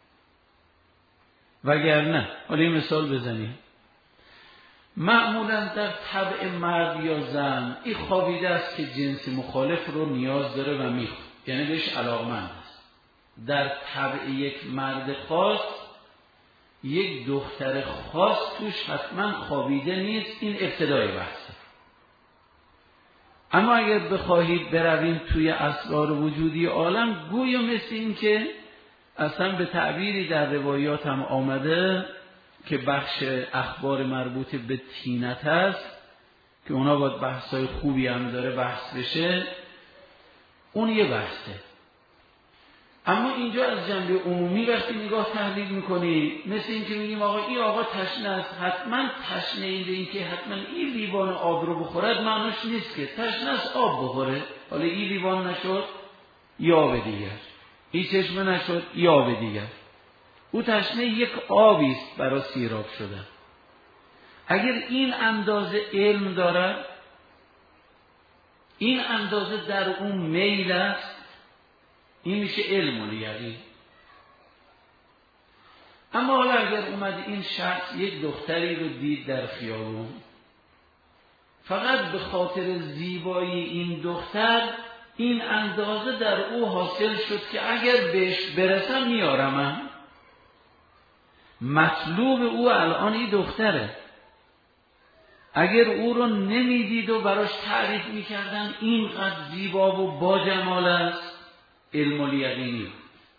وگرنه. حالا یه مثال بزنیم. معمولا در طبع مرد یا زن این خوابیده است که جنس مخالف رو نیاز داره و میخواد، یعنی بهش علاقمند است. در طبع یک مرد خاص یک دختر خاص توش حتما خوابیده نیست. این ابتدای بحثه. اما اگر بخواهید برویم توی اسرار وجودی عالم، گویا مثل این که اصلا به تعبیری در روایات هم آمده که بخش اخبار مربوط به طینت هست که اونا باید بحثای خوبی هم داره بحث بشه، اون یه بحثه. اما اینجا از جنبه عمومی وقتی نگاه تحلیل میکنی، مثل این که میگیم آقا این آقا تشنه است، حتما تشنه این به این که حتما این لیوان آب رو بخورد معناش نیست که تشنه است آب بخوره. حالا این لیوان نشد یا به دیگر، این چشمه نشد یا به دیگر، او تشنه یک آبی است برای سیراب شده. اگر این اندازه علم داره، این اندازه در اون میل است، این میشه علم الیقین. اما حالا اگر اومد این شخص یک دختری رو دید در خیابون، فقط به خاطر زیبایی این دختر این اندازه در او حاصل شد که اگر بهش برسم میارمم. مطلوب او الان این دختره. اگر او رو نمیدید و براش تعریف میکردن اینقدر زیبا و با جمال است، علم الیقینی.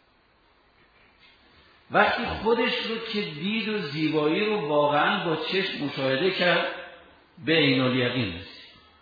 وقتی خودش رو که دید و زیبایی رو واقعا با چشم مشاهده کرد، به عین الیقین رسید.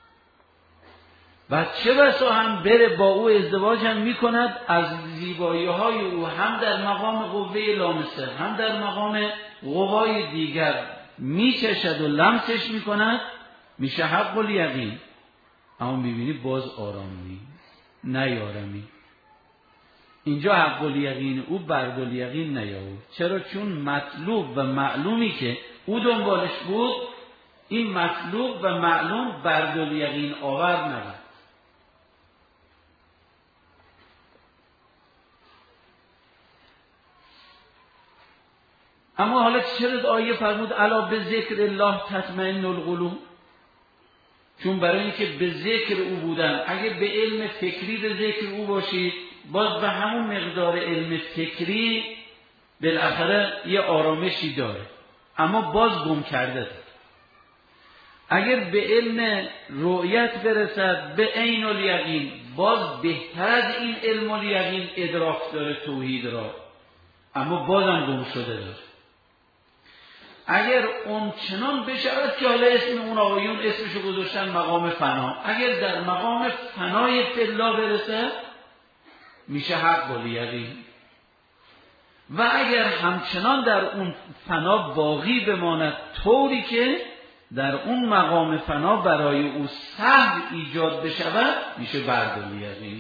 و چه بسا هم بره با او ازدواج هم میکند، از زیبایی های او هم در مقام قوه لامسه هم در مقام قوای دیگر میچشد و لمسش میکند، میشه حق الیقین. اما میبینی باز آرامی نیارمی. اینجا حق الیقین او برد الیقین نیاورد. چرا؟ چون مطلوب و معلومی که او دنبالش بود، این مطلوب و معلوم برد الیقین آور نبود. اما حالا چرا آیه فرمود الا به ذکر الله تطمئن القلوب؟ چون برای اینکه به ذکر او بودن، اگه به علم فکری به ذکر او باشید، باز به همون مقدار علم فکری بالاخره یه آرامشی داره، اما باز گم کرده داره. اگر به علم رؤیت برسد به عین الیقین، باز بهتر از این علم الیقین ادراک داره توحید را، اما بازم گم شده داره. اگر اون چنان بشود که حالا اسم اون آقایون اسمشو گذاشتن مقام فنا، اگر در مقام فنای فلا برسه میشه حق الیقین. و اگر همچنان در اون فنا باقی بماند طوری که در اون مقام فنا برای او سهو ایجاد بشود، میشه برد الیقین.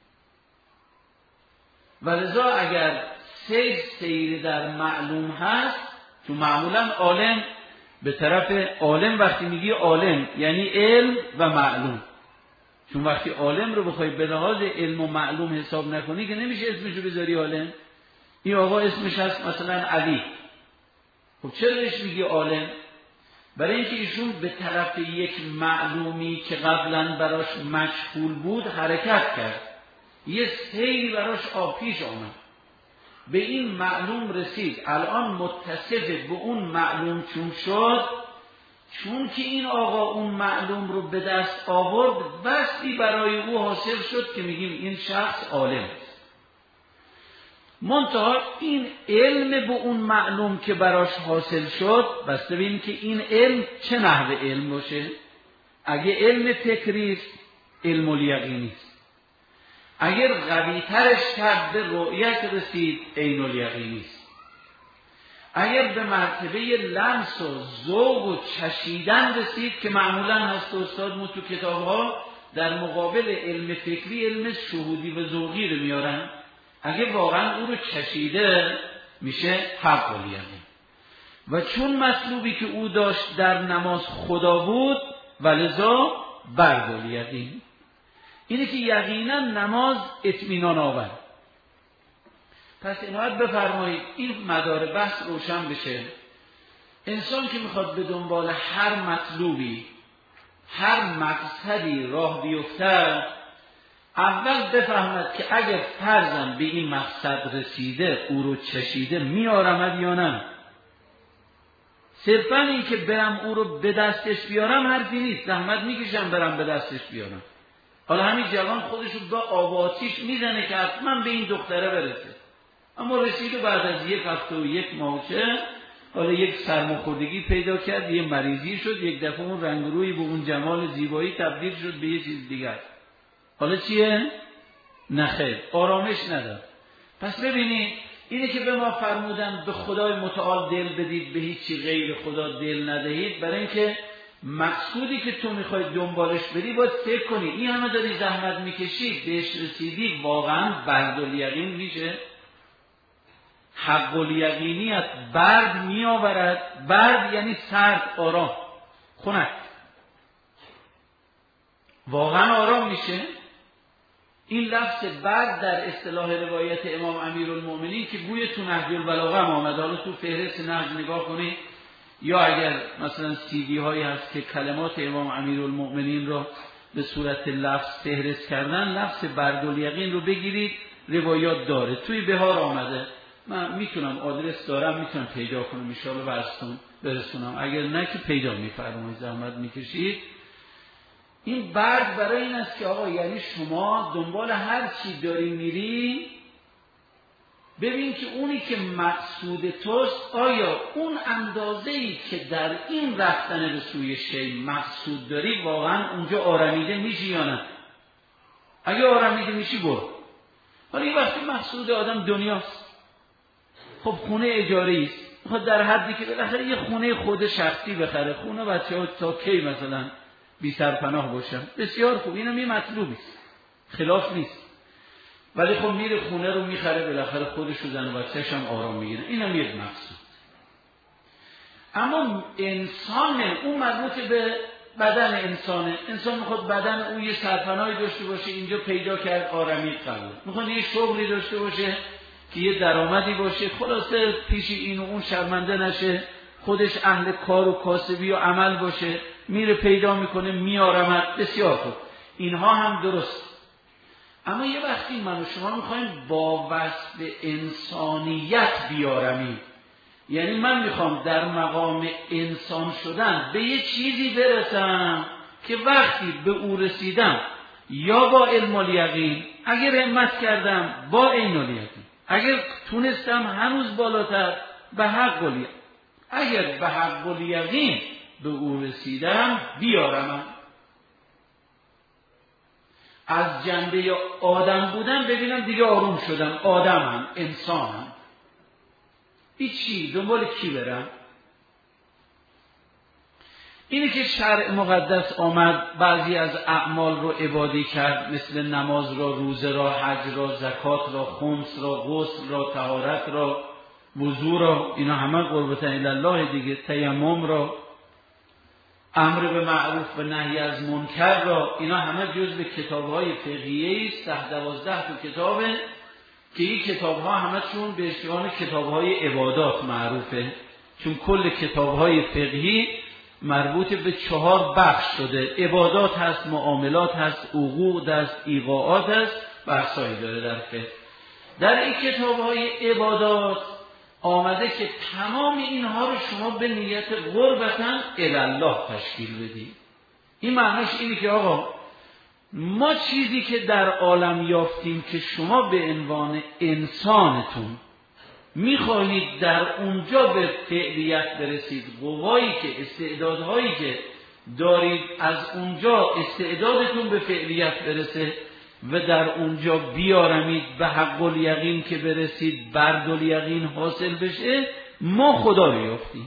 ولذا اگر سیر در معلوم هست، تو معمولا عالم به طرف عالم. وقتی میگی عالم یعنی علم و معلوم، چون وقتی عالم رو بخوای به لحاظ علم و معلوم حساب نکنی که نمیشه اسمشو بذاری عالم. این آقا اسمش هست مثلا علی، خب چرا بهش میگی عالم؟ برای اینکه ایشون به طرف یک معلومی که قبلا براش مجهول بود حرکت کرد، یه سیری براش پیش آمد، به این معلوم رسید، الان متصف به اون معلوم چون شد، چون که این آقا اون معلوم رو به دست آورد بستی برای او حاصل شد که میگیم این شخص عالم است. منتها این علم به اون معلوم که براش حاصل شد بسته به این که این علم چه نحوه علم باشه. اگه علم فکری است علم الیقینی است، اگر قوی ترش کرد به رؤیت رسید عین الیقینی است، اگر به مرتبه لمس و ذوق و چشیدن رسید که معمولا هست استاد تو کتاب‌ها در مقابل علم فکری علم شهودی و ذوقی رو میارن، اگه واقعا او رو چشیده میشه حق الیقین. و چون مطلوبی که او داشت در نماز خدا بود ولذا برد الیقین، اینه که یقینا نماز اطمینان آور. پس عنایت بفرمایید این مدار بحث روشن بشه. انسان که میخواد به دنبال هر مطلوبی هر مقصدی راه بیفته، اول بفهمد که اگر فرضاً به این مقصد رسیده او رو چشیده میارمد یا نه. صرفاً این که برم او رو به دستش بیارم حرفی نیست، زحمت میکشم برم به دستش بیارم. حالا همین جوان خودش رو با آب و آتیش میزنه که حتما به این دختره برسه، اما رسید و بعد از یک هفته و یک ماهچه حالا یک سرماخوردگی پیدا کرد، یه مریضی شد، یک دفعه اون رنگ روی به اون جمال زیبایی تبدیل شد به یه چیز دیگر. حالا چیه؟ نخیر، آرامش ندار. پس ببینید اینه که به ما فرمودن به خدای متعال دل بدید، به هیچی غیر خدا دل ندهید، برای اینکه مقصودی که تو میخوای دنبالش بری باید فکر کنی این همه داری زحمت میکشی بهش رسیدی واقعا برد الیقین میشه. حق الیقینیت برد میآورد. برد یعنی سرد، آرام، خنک، واقعا آرام میشه. این لفظ برد در اصطلاح روایت امام امیرالمؤمنین که گوی تو نهج البلاغه هم آمده، حالا تو فهرست نهج نگاه کنید، یا اگر مثلا CD هایی هست که کلمات امام امیرالمؤمنین رو به صورت لفظ فهرست کردن، لفظ برد الیقین رو بگیرید، روایات داره. توی بهار آمده، من میتونم آدرس دارم میتونم پیدا کنم ان شاءالله برسونم، اگر نه که پیدا میفرمایید زحمت میکشید. این برد برای این است که آقا یعنی شما دنبال هر چی داری میری ببین که اونی که مقصود توست آیا اون اندازه‌ای که در این رفتن به سوی شی مقصود داری واقعا اونجا آرمیده میشی یا نه. اگه آرمیده میشی برو. حالا این وقتی مقصود آدم دنیاست، خب خونه اجاری است، میخواد در حدی که بالاخره یه خونه خود شخصی بخره، خونه بچه‌ها تا کی مثلا بی سرپناه باشن، بسیار خوب، اینم یه مطلوبی است، خلاف نیست. ولی خب میره خونه رو میخره، بالاخره خودش و زن و بچه‌ش هم آرام میگیره، اینم یک مقصود. اما انسان اون مربوط به بدن انسانه. انسان میخواد بدن اون یه سرپناهی داشته باشه، اینجا پیدا کرد آرامید قبول، میخواد یه شغلی داشته باشه که یه درآمدی باشه، خلاصه پیش این و اون شرمنده نشه، خودش اهل کار و کاسبی و عمل باشه، میره پیدا میکنه میارمد، بسیار خوب، اینها هم درست. اما یه وقتی من و شما میخوایم با وصف انسانیت بیارمیم، یعنی من میخوام در مقام انسان شدن به یه چیزی برسم که وقتی به او رسیدم یا با علم الیقین، اگر همت کردم با عین الیقین، اگر تونستم هنوز بالاتر به حق الیقین، اگر به حق الیقین به او رسیدم بیارم. از جنبه آدم بودن ببینم دیگه آروم شدم، آدمم، انسانم، هیچی دنبال کی برم؟ اینه که شرع مقدس آمد بعضی از اعمال رو عبادی کرد، مثل نماز را، روزه را، حج را، زکات را، خمس را، غسل را، طهارت را، وضو را، اینا همه قربت الله دیگه، تیمم را، امر به معروف و نهی از منکر را، اینا همه جزء کتاب‌های فقهی است. 12 تا کتابه که این کتاب‌ها همشون به عنوان کتاب‌های عبادات معروفه، چون کل کتاب‌های فقهی مربوط به 4 بخش شده. عبادات هست، معاملات هست، حقوق هست، ایقاعات هست، بحثایی داره در فقه. در این کتاب‌های عبادات آمده که تمام اینها رو شما به نیت قربتاً الله تشکیل بدید. این معناش اینه که آقا ما چیزی که در عالم یافتیم که شما به عنوان انسانتون میخواهید در اونجا به فعلیت برسید، قوایی که استعدادهایی که دارید از اونجا استعدادتون به فعلیت برسه و در اونجا بیارمید به حق الیقین که برسید، برد الیقین حاصل بشه، ما خدا رو یافتیم.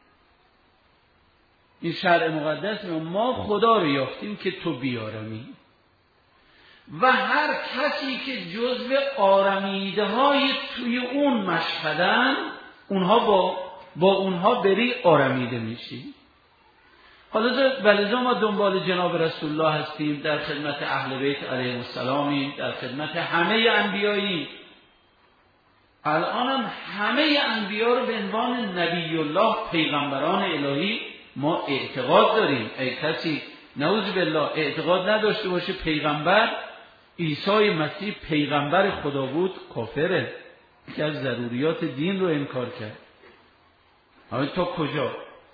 این شرع مقدس ما خدا رو یافتیم که تو بیارمی. و هر کسی که جزو آرمیده های توی اون مشهدن، اونها با اونها بری آرمیده میشی. حالا ولذا ما دنبال جناب رسول الله هستیم، در خدمت اهل بیت علیهم السلامیم، در خدمت همه انبیاییم. الان هم همه انبیا رو به عنوان نبی الله، پیغمبران الهی ما اعتقاد داریم. ای کسی نعوذ بالله اعتقاد نداشته باشه پیغمبر عیسی مسیح پیغمبر خدا بود، کافره، که از ضروریات دین رو انکار کرد. حالا تا کجا؟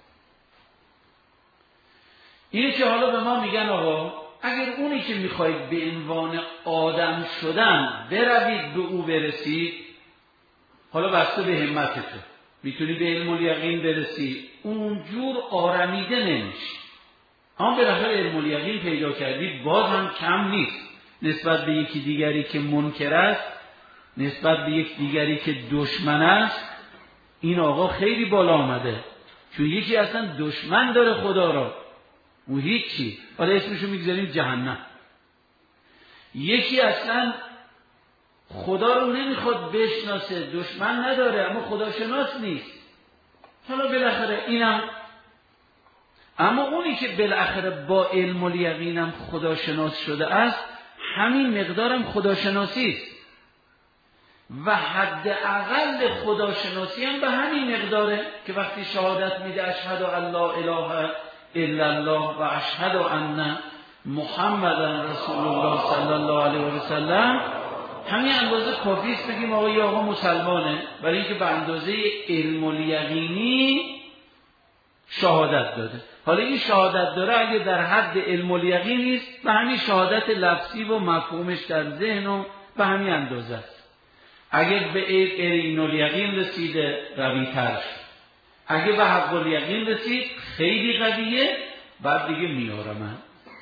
اینه که حالا به ما میگن آقا اگر اونی که میخواید به عنوان آدم شدن بروید به او برسید، حالا بسته به همتتون میتونی به علم الیقین برسی، اونجور آرمیده نمیشی. اما بالاخره علم الیقین پیدا کردی، باز هم کم نیست نسبت به یکی دیگری که منکر است، نسبت به یک دیگری که دشمن است. این آقا خیلی بالا آمده، چون یکی اصلا دشمن داره خدا را، او هیچی، حالا اسمشو میگذاریم جهنم. یکی اصلا خدا رو نمیخواد بشناسه، دشمن نداره اما خداشناس نیست. حالا بالاخره اینم، اما اونی که بالاخره با علم الیقینم خداشناس شده است، همین مقدارم خداشناسی است و حد اقل خداشناسی هم به همین مقداره که وقتی شهادت میده اشهد ان لا اله الا الله و اشهد ان محمدا رسول الله صلی الله علیه و سلم، همین اندازه کافی است بگیم آقا مسلمانه، برای اینکه به اندازه علم الیقینی شهادت داده. حالا این شهادت داره اگه در حد علم الیقین نیست، به همین شهادت لفظی و مفهومش در ذهن و به همین اندازه است. اگه به علم الیقین رسیده قوی تر شد، اگه به حق الیقین رسید خیلی قویه، بعد دیگه میارم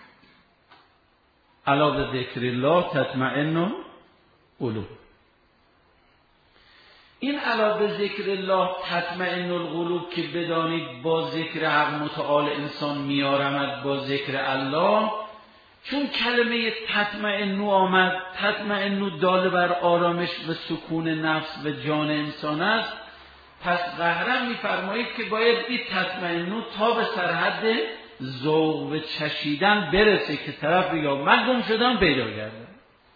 الا به ذکر الله تطمئن قلوب. این الا به ذکر الله تطمئن القلوب که بدانید با ذکر حق متعال انسان میارمد با ذکر الله، چون کلمه تطمئن آمد، تطمئن دال بر آرامش و سکون نفس و جان انسان است، پس قهرم میفرمایید که باید این تطمئن تا به سرحد ذوق و چشیدن برسه که طرف یا من گم شدم پیدا کردم.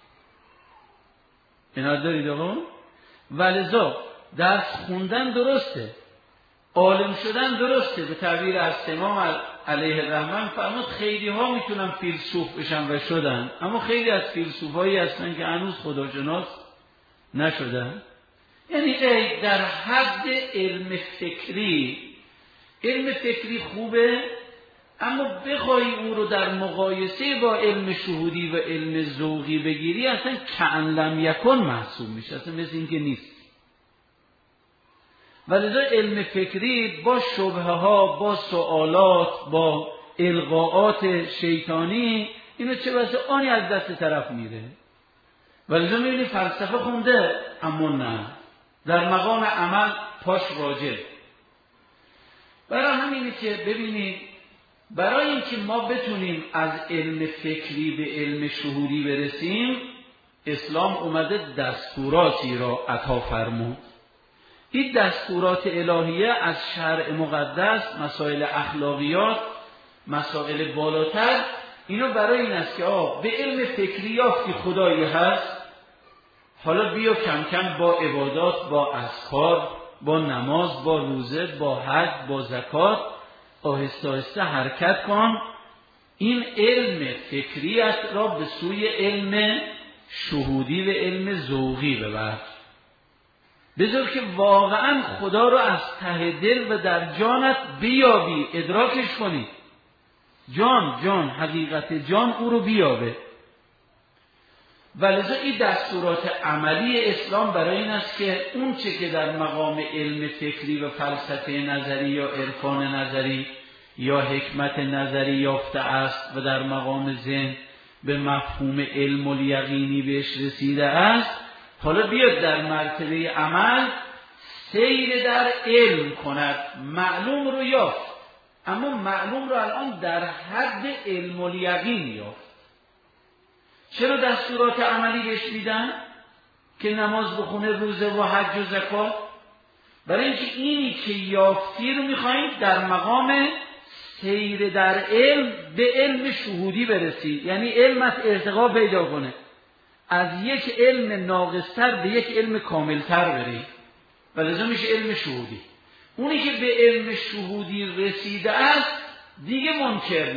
اینا دارید آقا؟ ولذا درس خوندن درسته، عالم شدن درسته. به تعبیر از امام علیه الرحمن فرمود خیلی ها میتونن فیلسوف بشن و شدن، اما خیلی از فیلسوفایی هستن که هنوز خداشناس نشدن. یعنی در حد علم فکری، علم فکری خوبه، اما بخوای اون رو در مقایسه با علم شهودی و علم ذوقی بگیری، اصلا کأن لم یکن محسوب میشه، اصلا مثل این که نیست. ولذا علم فکری با شبهه ها، با سوالات، با القاءات شیطانی، اینو چه بسه آنی از دست طرف میره. ولذا میبینی فلسفه خونده اما نه، در مقام عمل پاش واجب. برای همینه که ببینید، برای اینکه ما بتونیم از علم فکری به علم شهودی برسیم، اسلام اومده دستوراتی را عطا فرمود. این دستورات الهیه از شرع مقدس، مسائل اخلاقیات مسائل بالاتر، اینو برای این است که به علم فکری یافتی خدایی هست، حالا بیا کم کم با عبادات، با اذکار، با نماز، با روزه، با حج، با زکات آهسته آهسته حرکت کن، این علم فکریت را به سوی علم شهودی و علم ذوقی ببر. بذار که واقعا خدا رو از ته دل و در جانت بیابی، ادراکش کنی. جان حقیقت جان او رو بیابه. ولذا این دستورات عملی اسلام برای این است که اون چه که در مقام علم فکری و فلسفه نظری یا عرفان نظری یا حکمت نظری یافته است و در مقام ذهن به مفهوم علم الیقینی بهش رسیده است، حالا بیاد در مرتبه عمل سیر در علم کند. معلوم رو یافت، اما معلوم رو الان در حد علم الیقین یافت. چرا دستورات عملی بهش میدن؟ که نماز بخونه، روزه و حج و زکات. برای اینکه اینی که یافتی رو میخوایم در مقام سیر در علم به علم شهودی برسی، یعنی علمت ارتقا پیدا کنه، از یک علم ناقصتر به یک علم کاملتر بری، و لازم میشه علم شهودی. اونی که به علم شهودی رسیده است دیگه منکر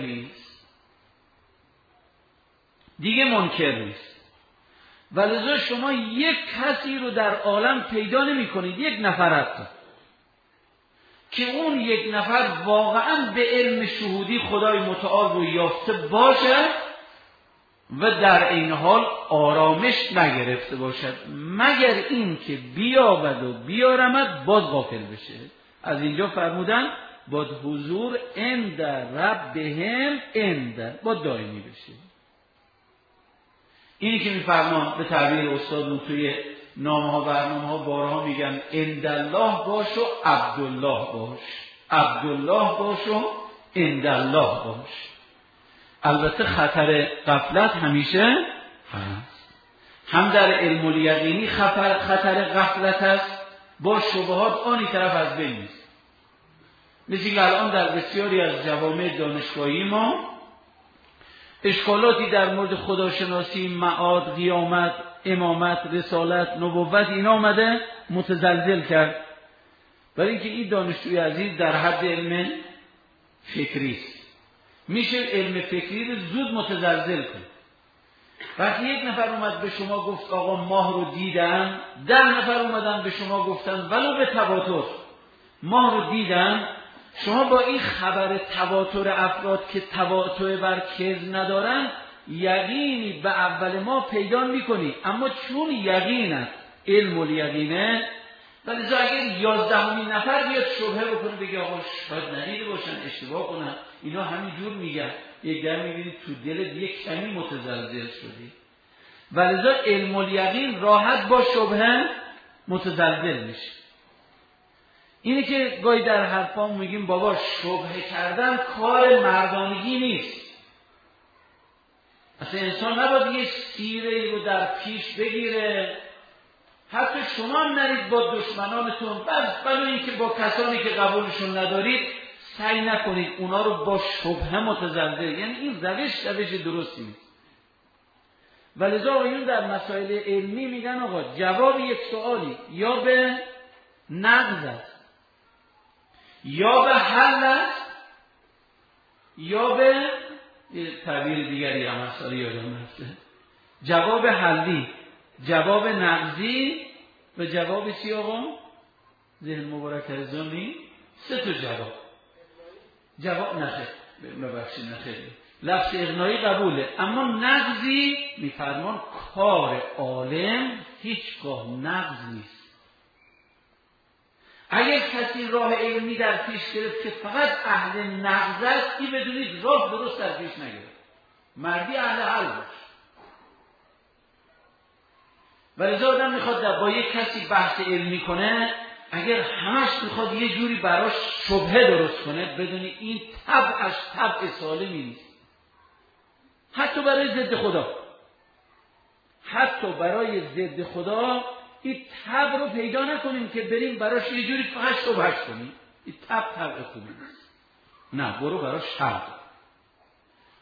نیست، ولذا شما یک کسی رو در عالم پیدا نمی کنید، یک نفر حتی، که اون یک نفر واقعا به علم شهودی خدای متعال رو یافته باشه و در این حال آرامش نگرفته باشد، مگر این که بیابد و بیارمد باز غافل بشه. از اینجا فرمودن باید حضور عند ربهم باید دائمی بشه. اینی که میفرمان به تعبیر استادمون توی نامه ها برنامه ها بارها میگن عندالله باش و عبدالله باش، عبدالله باش و عندالله باش. البته خطر غفلت همیشه هست، هم در علم الیقینی خطر غفلت است، با شبهات آنی طرف از بین نیست. مثل الان در بسیاری از جوامع دانشگاهی ما اشکالاتی در مورد خداشناسی، معاد، قیامت، امامت، رسالت، نبوت اینا آمده متزلزل کرد، برای اینکه این دانشجوی عزیز در حد علم فکری است. میشه علم فکری رو زود متزلزل کنه. وقتی یک نفر اومد به شما گفت آقا ماه رو دیدن، 10 نفر اومدن به شما گفتن ولو به تواتر ماه رو دیدن، شما با این خبر تواتر افراد که تواتر بر کذب ندارن یقینی به اول ما پیدا میکنی، اما چون یقین است، علم الیقینه، ولی اگر 11مین نفر بیاد شبهه بکنه بگه آقا شاید ندیده باشن، اشتباه کنن، اینا همینجور میگن، یک در میبینید تو دلت یک کمی متزلزل شدی. ولی علم الیقین راحت با شبهه متزلزل میشه. اینه که گاهی در حرفام میگیم بابا شبهه کردن کار مردانگی نیست. اصلا انسان نباید یه سیره رو در پیش بگیره، حتی شما هم نرید با دشمنانتون، بلکه اینکه با کسانی که قبولشون ندارید سعی نکنید اونا رو با شبهه متزلزل، یعنی این روش درستی نیست. ولذا آقایون در مسائل علمی میگن آقا جواب یک سوالی یا به نقض است، یا به حل است، یا به تعبیر دیگری هم هست یادم رفته، جواب حلی، جواب نقضی و جواب چی آقا؟ ذهن مبارک ارزانی 3 تا جواب نخیر، ببخشید نخیر، لفظ اغنایی قبوله، اما نقضی میفرمان کار عالم هیچگاه نقض نیست. اگر کسی راه علمی در پیش گرفت که فقط اهل نقض است، این بدونید راه درست در پیش نگرفت، مردی اهل حل باش. ولی آدم میخواد با یک کسی بحث علمی کنه، اگر همش میخواد یه جوری براش شبهه درست کنه، بدونی این طبعش طبع سالمی نیست. حتی برای ضد خدا این طبع رو پیدا نکنیم که بریم براش یه جوری فقط شبهش کنیم، این طبع خوبی نیست. نه، برو براش حل.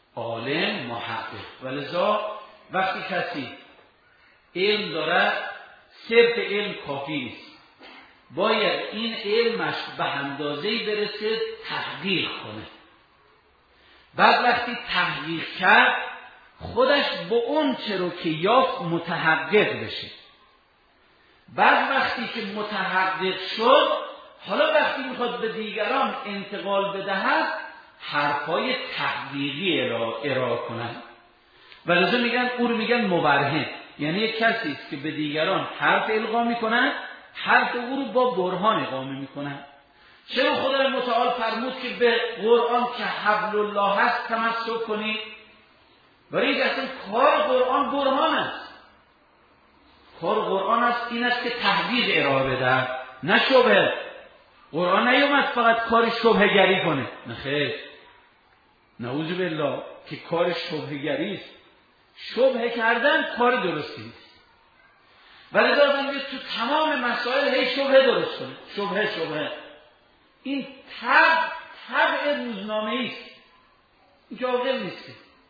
عالم محقق. ولذا وقتی کسی علم دارد صرف علم کافی نیست، باید این علمش به اندازه‌ای برسه تحقیق کنه. بعد وقتی تحقیق کرد خودش با اون چرا که یافت متحقق بشه. بعد وقتی که متحقق شد، حالا وقتی میخواد به دیگران انتقال بدهد حرفای تحقیقی ارائه کنند. ولذا میگن او رو میگن مبرهن، یعنی یک کسی است که به دیگران حرف القا میکنن، حرف او رو با برهان اقامه میکنن. چرا خدای متعال فرمود که به قرآن که حبل الله هست تمسک کنید؟ برای اینکه اصلا کار قرآن برهان است. کار قرآن است این است که تحقیق ارائه بده، نه شبهه. قرآن نیومد فقط کار شبهه گری کنه، نه خیر، نعوذ بالله که کار شبهه گری است. شبهه کردن کار درستی نیست. ولی دارم میگه تو تمام مسائل هی شبهه درست کنه، شبهه. این طبع روزنامه است، این که عاقل نیست.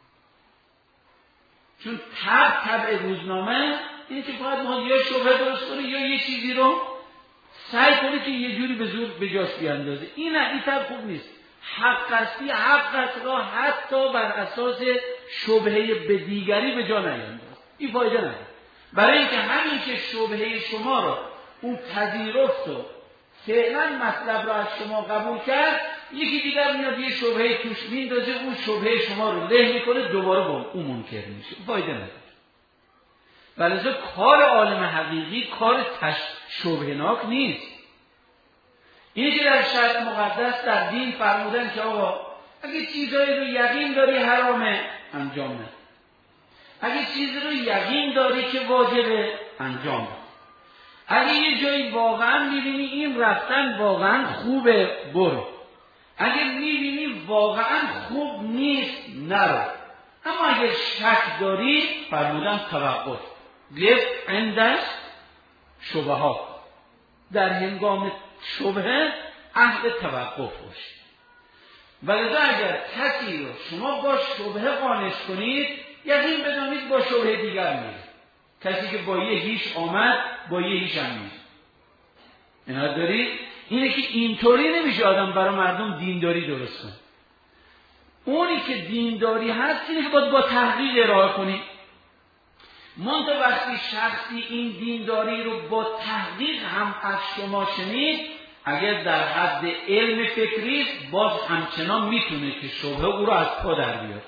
چون طبع روزنامه اینه که فقط ما یا شبهه درست کنه یا یه چیزی رو سعی کنه که یه جوری به زور به جاش بیاندازه. این طبع خوب نیست. حق هستی حق است را حتی بر اساس شبهه به دیگری به جا نیانداز، این فایده نداره. برای اینکه همین که شبهه شما رو اون پذیرفت و فعلا مطلب رو از شما قبول کرد، یکی دیگر میاد یه شبهه توش میندازه، اون شبهه شما رو له میکنه، دوباره با اون منکر میشه، فایده نداره. ولذا کار عالم حقیقی کار شبهناک نیست. اینی که در شرع مقدس در دین فرمودن که آقا اگه چیزایی رو یقین داری حرامه انجام نه، اگه چیزی رو یقین داری که واجبه انجام نه، اگه یه جایی واقعا میبینی این رفتن واقعا خوبه برو، اگه میبینی واقعا خوب نیست نرو. اما اگه شک داری فرمودن توقف گفت عندش شبهات، در هنگام شبهه اهل توقف باشید. ولذا اگر کسی رو شما با شبهه قانع کنید، یقین بدانید با شبهه دیگر میره. کسی که با یه هیچ آمد با یه هیچ هم میره. اینا دارید؟ اینه که اینطوری نمیشه آدم برای مردم دینداری درست کنه. اونی که دینداری هست اینه که باید با تحقیق ارائه کنید. منتها وقتی شخصی این دینداری رو با تحقیق هم از شما شنید، اگر در حد علم فکری باز همچنان میتونه که شبهه او رو از پا در بیاره.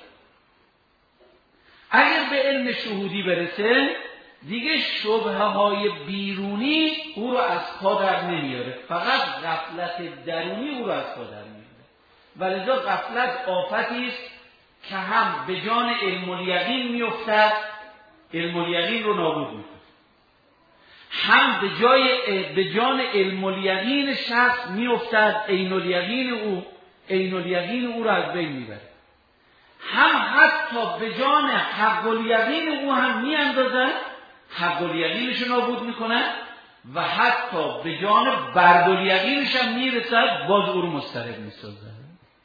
اگر به علم شهودی برسه دیگه شبهه های بیرونی او رو از پا در نمیاره، فقط غفلت درونی او رو از پا در میاره. ولذا غفلت آفتی است که هم به جان علم الیقین میافتد، علم الیقین رو نابود میکنه، هم به جان علم الیقین شخص میافتد، عین الیقین او رو از بین میبره، هم حتی به جان حق الیقین او هم میاندازد، حق الیقینش رو نابود میکنه، و حتی به جان برد الیقینش هم میرسد، باز او رو مضطرب میسازد.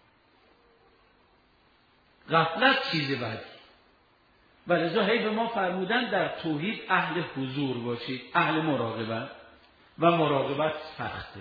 غفلت چیز بدی. ولذا هی به ما فرمودن در توحید اهل حضور باشید، اهل مراقبت، و مراقبت سخته.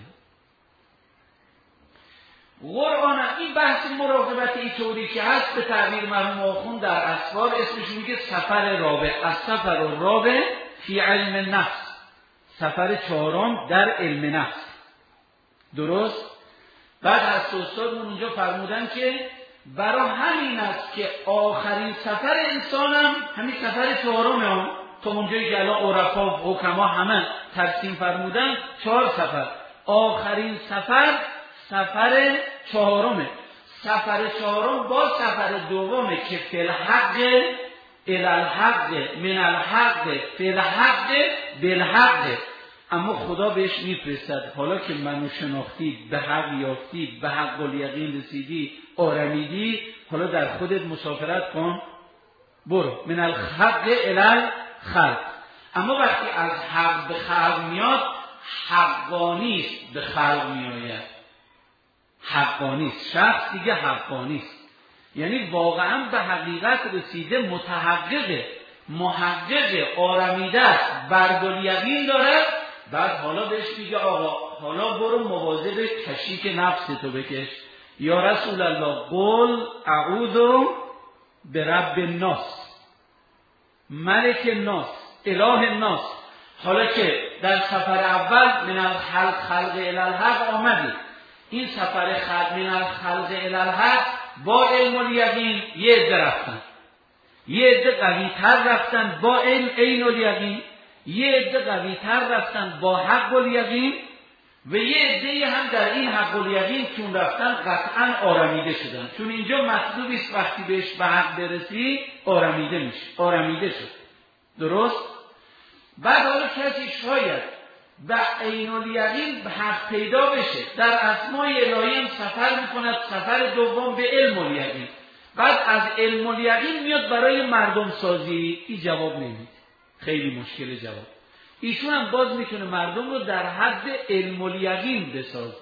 قرآن این بحث مراقبت اینطوری که هست به تعبیر مرحوم آخوند در اسفار اسمش میگه سفر رابع، از سفر رابع فی علم نفس، سفر چهارم در علم نفس. درست؟ بعد از استادمون اونجا فرمودن که برای همین است که آخرین سفر انسان هم همین سفر چهارمه. تا اونجایی که الان عرفا و حکما همه تقسیم فرمودن 4 سفر، آخرین سفر چهارمه. سفر چهارم با سفر دومه که فی الحق الی الحق من الحق فی الحق بالحق. اما خدا بهش میفرستد حالا که منو شناختی، به حق یافتی، به حق الیقین رسیدی، آرمیدی، حالا در خودت مسافرت کن، برو من الحق الی الخلق. اما وقتی از حق به خلق میاد، حقانیست به خلق میآید، حقانیست، شخص دیگه حقانیست. یعنی واقعا به حقیقت رسیده، متحققه، محقق، آرمیده است، برگ الیقین داره. بعد حالا بهش میگه آقا حالا برو مواظب کشیک نفستو بکش. یا رسول الله قل اعوذ برب الناس ملک الناس اله الناس. حالا که در سفر اول من الخلق خلق الی الحق آمدی، این سفر خلق من الخلق الی الحق با علم الیقین یه عده رفتن، یه عده قوی تر رفتن با عین الیقین، یه عده قوی تر رفتن با حق الیقین، و یه عده هم در این حق الیقین چون رفتن قطعا آرمیده شدن. چون اینجا مطلوبی است وقتی بهش به حق برسی آرمیده میشه، آرمیده شد. درست؟ بعد حالا کسی شاید به عین الیقین به حق پیدا بشه، در اسمای الهی هم سفر میکند، سفر دوم به علم الیقین، بعد از علم الیقین میاد برای مردم سازی. این جواب نمیده، خیلی مشکل جواب. ایشون هم باز میتونه مردم رو در حد علم الیقین بسازه.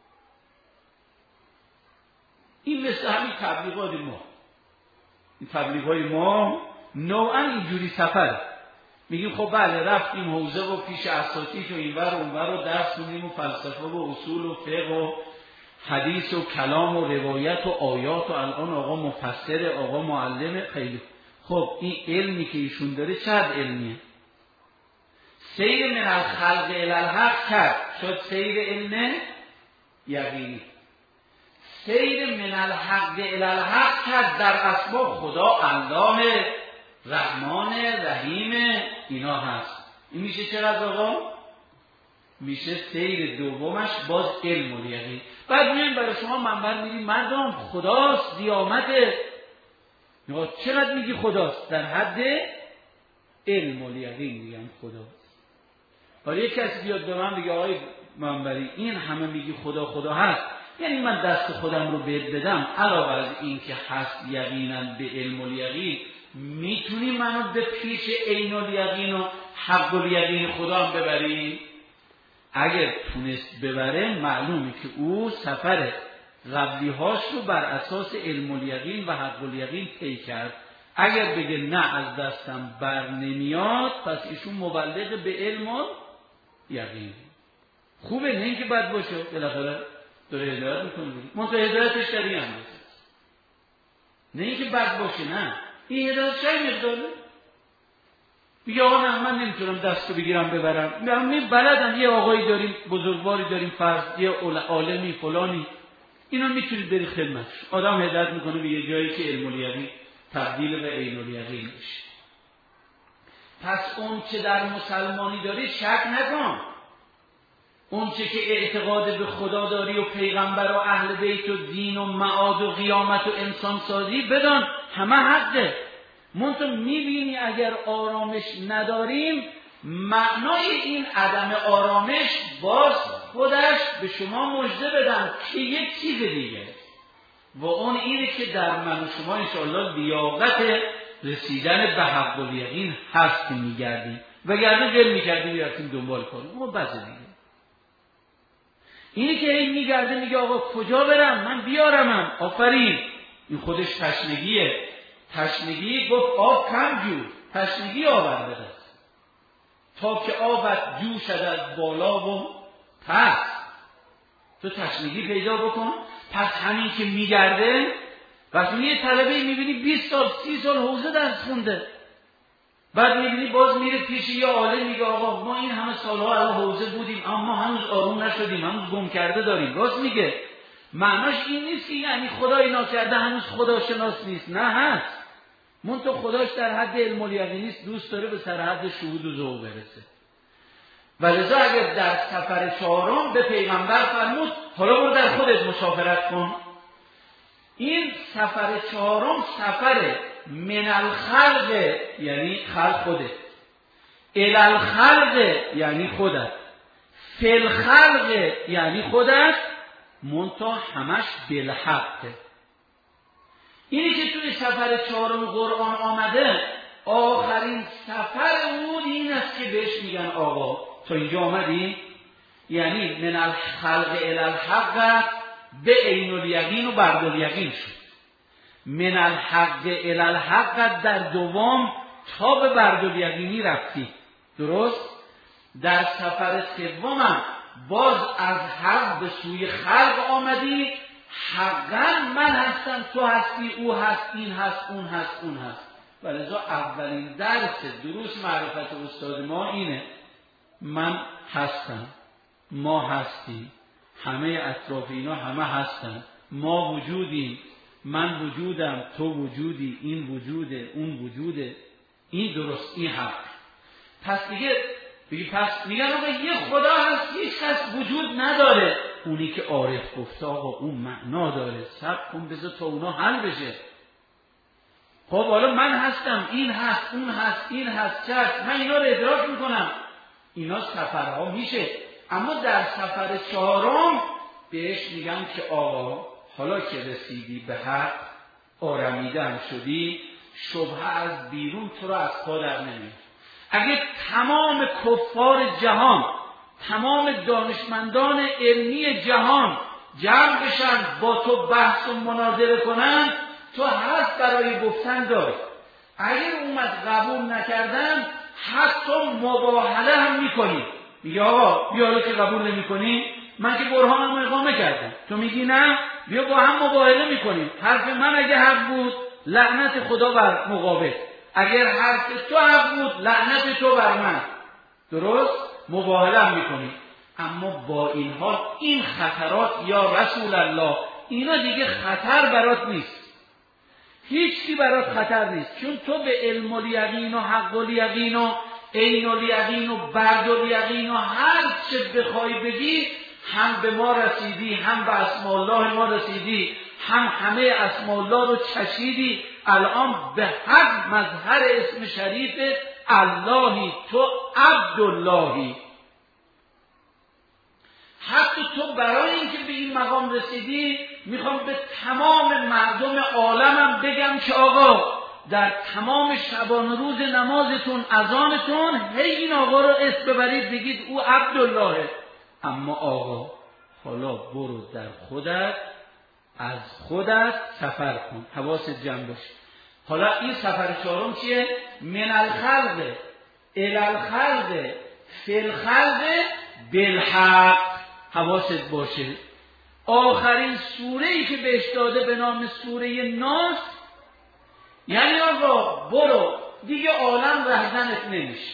این مثل همین تبلیغات ما، این تبلیغات ما نوعا اینجوری سفره. میگیم خب بله رفتیم حوزه و پیش اساتید و اینور و اونور و درس خوندیم و فلسفه و اصول و فقه و حدیث و کلام و روایت و آیات و الان آقا مفسر، آقا معلم. خیلی خب این علمی که ایشون داره چقدر علمیه؟ سیر من الخلق الی الحق کرد، شد سیر علم یقینی. سیر من الحق الی الحق کرد، در اسما خدا الله رحمان رحیم اینا هست. این میشه چقدر آقا؟ میشه سیر دومش باز علم الیقین. بعد میگیم برای شما منبر میگیم مردم خداست، قیامته. چقدر میگی خداست؟ در حد علم الیقین میگم خداست. حالا یک کسی بیاد به من بگه آقای منبری این همه میگی خدا خدا هست، یعنی من دست خودم رو بهت بدم علاوه از این که هست یقینا به علم الیقین، میتونی منو به پیش عین الیقین و حق الیقین خدا هم ببری؟ اگر تونست ببره معلومه که او سفر قبلی‌هاش رو بر اساس علم الیقین و حق الیقین طی کرد. اگر بگه نه از دستم بر نمیاد، پس ایشون مبلغ به علم الیقین. خوبه، نه اینکه بد باشه، بالاخره داره هدایت میکنه. منتها هدایتش در این هم نه اینکه بد باشه، نه این هدایت چه مقداره؟ میگه آقا نه من نمیتونم دستو بگیرم ببرم، من بلدم، یه آقایی داریم بزرگواری داریم، فرض یه عالمی فلانی، اینو میتونید بری خدمتش. آدم هدایت میکنه به یه جایی که علم الیقین تبدیل به عین الیقین بشه. پس اون چه در مسلمانی داری شک نکن، اون چه که اعتقاد به خدا داری و پیغمبر و اهل بیت و دین و معاد و قیامت و انسان سازی بدان همه حقه. منتها میبینی اگر آرامش نداریم، معنای این عدم آرامش باز خودش به شما مژده بدن که یک چیز دیگه، و اون اینه که در من و شما انشاءالله لیاقت رسیدن به حق الیقین هست که میگردیم، وگرنه دل میکردیم بیارتیم دنبال کنیم. اما بس دیگه اینی که این میگرده میگه آقا کجا برم من بیارمم، آفرین، این خودش تشنگیه. تشنگی گفت آب کم جو، تشنگی آورده است تا که آبت جو شد از بالا و پس، تو تشنگی پیدا بکن. پس همین که میگرده، وقتی یه طلبه میبینی 20 سال 30 سال حوزه درس خونده، بعد میبینی باز میره پیش یه عالم میگه آقا ما این همه سالها از حوزه بودیم اما هنوز آروم نشدیم، هنوز گم کرده داریم. راست میگه. معناش این نیست که یعنی خدا اینا کرده هنوز خدا شناس نیست، نه هست، منتها خداش در حد علم الیقین نیست، دوست داره به سر حد شهود و ذوق برسه. ولذا اگر در سفر چهارم به پیغمبر فرمود حالا برو در خودت مشاورت کن. این سفر چهارم سفر من الخلق یعنی خلق خودت، الی الخلق یعنی خودت، فی الخلق یعنی خودت، منتها همش بالحق. اینی که توی سفر چهارم قرآن آمده، آخرین سفر اون این است که بهش میگن آقا تا اینجا آمدی، یعنی من الخلق الی الحق به عین الیقین و برد الیقین شد. من الحق الی الحق در دوم تا به بردالیقینی رفتی، درست؟ در سفر سوم باز از حق به سوی خلق آمدی، حقا من هستم، تو هستی، او هست، این هست، اون هست، اون هست. ولذا اولین درس دروس معرفت استاد ما اینه، من هستم، ما هستیم، همه اطراف اینا همه هستن، ما وجودیم، من وجودم، تو وجودی، این وجوده، اون وجوده، این درست، این حق. پس دیگه پس میگن آقا یه خدا هست، هیچ کس وجود نداره. اونی که عارف گفته آقا اون معنا داره، صبر کن بذار تا اونا حل بشه. خب حالا من هستم، این هست، اون هست، این هست، چه هست، من اینا رو ادراک میکنم، اینا سفرها میشه. اما در سفر چهارم بهش میگن که آقا حالا که رسیدی به حق، آرمیدن شدی، شبهه از بیرون تو رو از پا در نمیاد. اگه تمام کفار جهان، تمام دانشمندان علمی جهان جمع بشن با تو بحث و مناظره کنن، تو حرف برای گفتن داری. اگر اومد قبول نکردن حتی مباهله هم میکنی، میگه آقا بیا که قبول نمی کنی، من که برهانم اقامه کردم، تو میگی نه، بیا با هم مباهله میکنیم. حرف من اگه حق بود لعنت خدا بر مقابل، اگر حرف تو حق بود لعنت تو بر من، درست؟ مباهله هم میکنیم. اما با این حال این خطرات یا رسول الله اینا دیگه خطر برات نیست، هیچی برات خطر نیست، چون تو به علم الیقین و حق الیقین و عین الیقین و برد الیقین و هر چه بخوای بگی هم به ما رسیدی، هم به اسماء الله ما رسیدی، هم همه اسماء الله رو چشیدی. الان به حق مظهر اسم شریف اللهی، تو عبداللهی. حتی تو برای اینکه به این مقام رسیدی میخوام به تمام مردم عالمم بگم که آقا در تمام شبان روز نمازتون، اذانتون، هی این آقا رو اسم ببرید بگید او عبداللهه. اما آقا حالا برو در خودت، از خودت سفر کن، حواست جمع باشه. حالا این سفر چهارم چیه؟ من الخلق الی الخلق فی الخلق بالحق. حواست باشه آخرین سوره‌ای که بهش داده به نام سوره ناس، یعنی آقا برو دیگه عالم رهزنت نمیشه،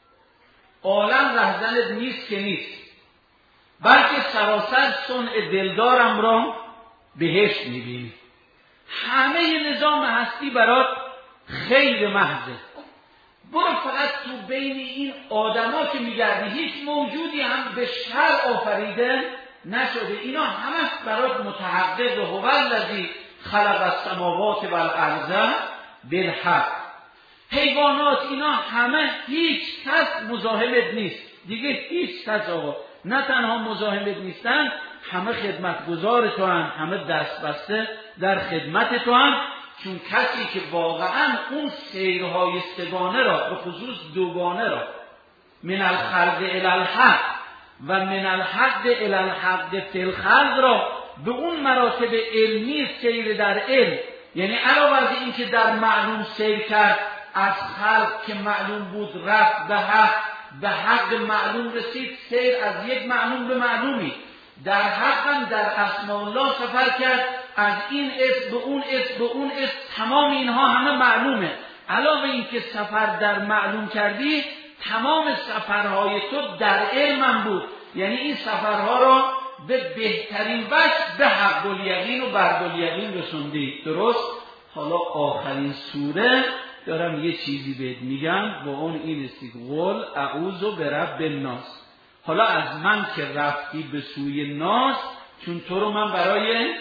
عالم رهزنت نیست که نیست، بلکه سراسر صنع دلدارم را بهشت میبینی. همه نظام هستی برات خیر محضه. برو فقط تو بین این آدما که میگردی، هیچ موجودی هم به شر آفریده نشده، اینا همه برات متحقق و هو الذی خلق السماوات والارض بالحق. حیوانات اینا همه هیچ کس مزاحمت نیست دیگه، هیچ کس آقا نه تنها مزاحمت نیستن، همه خدمتگزار تو هم، همه دست بسته در خدمت تو هم. چون کسی که واقعا اون سیرهای سگانه را به خصوص دوگانه را من الخلق الی الحق و من الحق الی الحق فی الخلق را به اون مراتب علمی سیر در علم، یعنی علاوه از این که در معلوم سیر کرد، از خلق که معلوم بود رفت به حق، به حق معلوم رسید، سیر از یک معلوم به معلومی، در حق هم در اسماء الله سفر کرد، از این اسم به اون اسم به اون اسم، تمام اینها همه معلومه. علاوه این که سفر در معلوم کردی، تمام سفرهای تو در علمم بود، یعنی این سفرها را به بهترین وجه به حق الیقین و برد الیقین رسوندی، درست؟ حالا آخرین سوره دارم یه چیزی بهت میگم، با اون این استید قل اعوذ برب الناس. حالا از من که رفتی به سوی ناس، چون تو رو من برای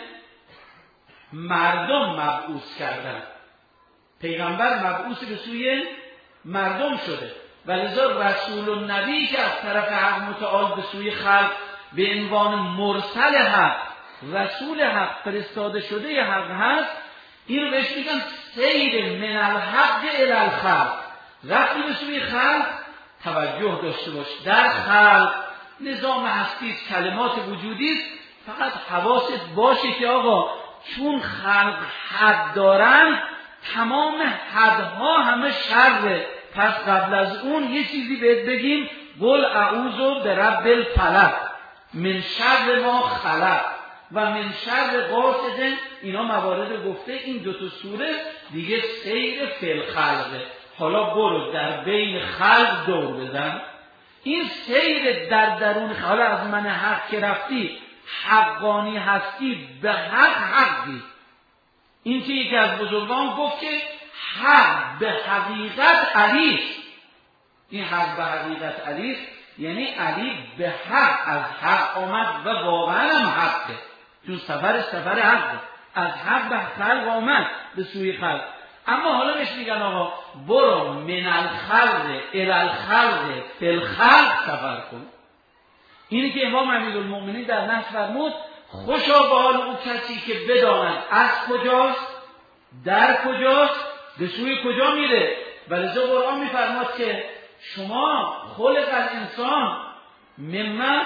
مردم مبعوث کردم، پیغمبر مبعوث به سوی مردم شده، ولذا رسول و نبی که از طرف حق متعال به سوی خلق به عنوان مرسل حق، رسول حق، فرستاده شده حق هست. این رو بهش میگن سیر من الحق الی الخلق. رفتی به سوی خلق، توجه داشته باش، در خلق نظام هستی، کلمات وجودی، فقط حواست باشه که آقا چون خلق حد دارن تمام حدها همه شره. پس قبل از اون یه چیزی بهت بگیم، قل اعوذ برب الفلق من شر ما خلق و من شر غاسق. اینا موارد گفته. این دوتا سوره دیگه سیر فی الخلقه. حالا برو در بین خلق دور بزن. این سیر در درون خلق. حالا از من حق که رفتی حقانی هستی، به حقی. این که یکی از بزرگان گفت که حق به حقیقت علی. این حق به حقیقت علی یعنی علی به حق از حق آمد و واقعا هم حقه، چون سفر حقه. از حق به خلق آمد به سوی خلق. اما حالا بهش میگن آقا برو من الخلق الی الخلق فی الخلق سفر کن. اینی که امام امیرالمؤمنین در نص فرمود خوشا به حال اون کسی که بداند از کجاست، در کجاست، به سوی کجا میره. ولذا قرآن میفرماد که شما خلق الانسان مما،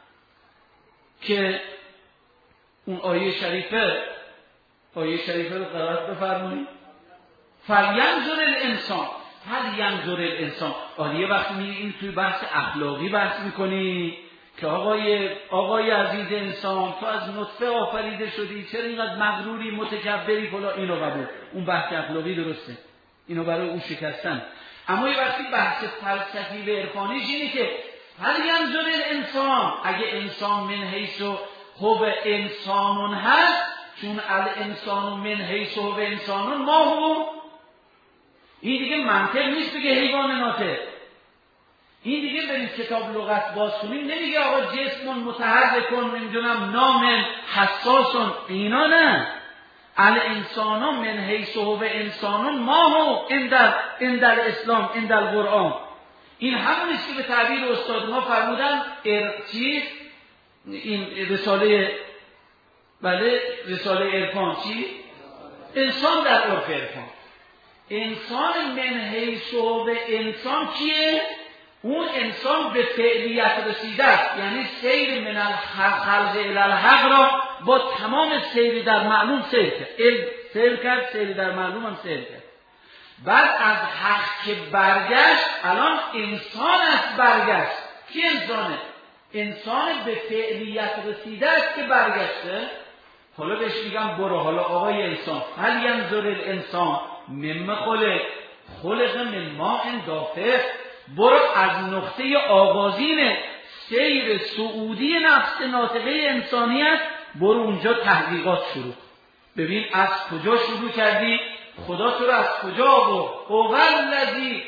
که اون آیه شریفه رو قرائت بفرمایید. فلینظر الانسان هل ینظر الانسان. یه وقتی این توی بحث اخلاقی بحث میکنی که آقای عزیز انسان تو از نطفه آفریده شدی، چرا اینقدر مغروری متکبری فلان، اینو قبول. اون بحث اخلاقی درسته، اینو برای اون شکستن. اما یه وقتی بحث فلسفی و عرفانیش اینه که هل ینظر الانسان، اگه انسان من حیث هو انسانون هست، چون الانسان من حیث هو انسانون ما هو. این دیگه منطق نیست بگه حیواناته. این دیگه بریم کتاب لغت باز کنیم نمیگه آقا جسم متحرکون نمیدونم نام حساسون، اینا نه. الانسان من حیث هو انسانون ما هو عند الاسلام عند القرآن. این همون است که به تعبیر استاد ما فرمودن این رساله عرفان چی؟ انسان در عرف عرفان. انسان من حیث هو انسان کیه؟ اون انسان به فعلیت رسیده است، یعنی سیر من الخلق الی الحق را با تمام سیر در معلوم سیر کرد، سیر در معلوم هم سیر کرد. بعد از حق که برگشت، الان انسان است برگشت. کی انسانه؟ انسان به فعلیت رسیده است که برگشته. حالا بهش میگم برو حالا آقای انسان هل ینظر الانسان مما خلق من ماء دافق. برو از نقطه آغازین سیر صعودی نفس ناطقه انسانیت، برو اونجا تحقیقات شروع. ببین از کجا شروع کردی، خدا تو رو از کجا آورد. هو الذی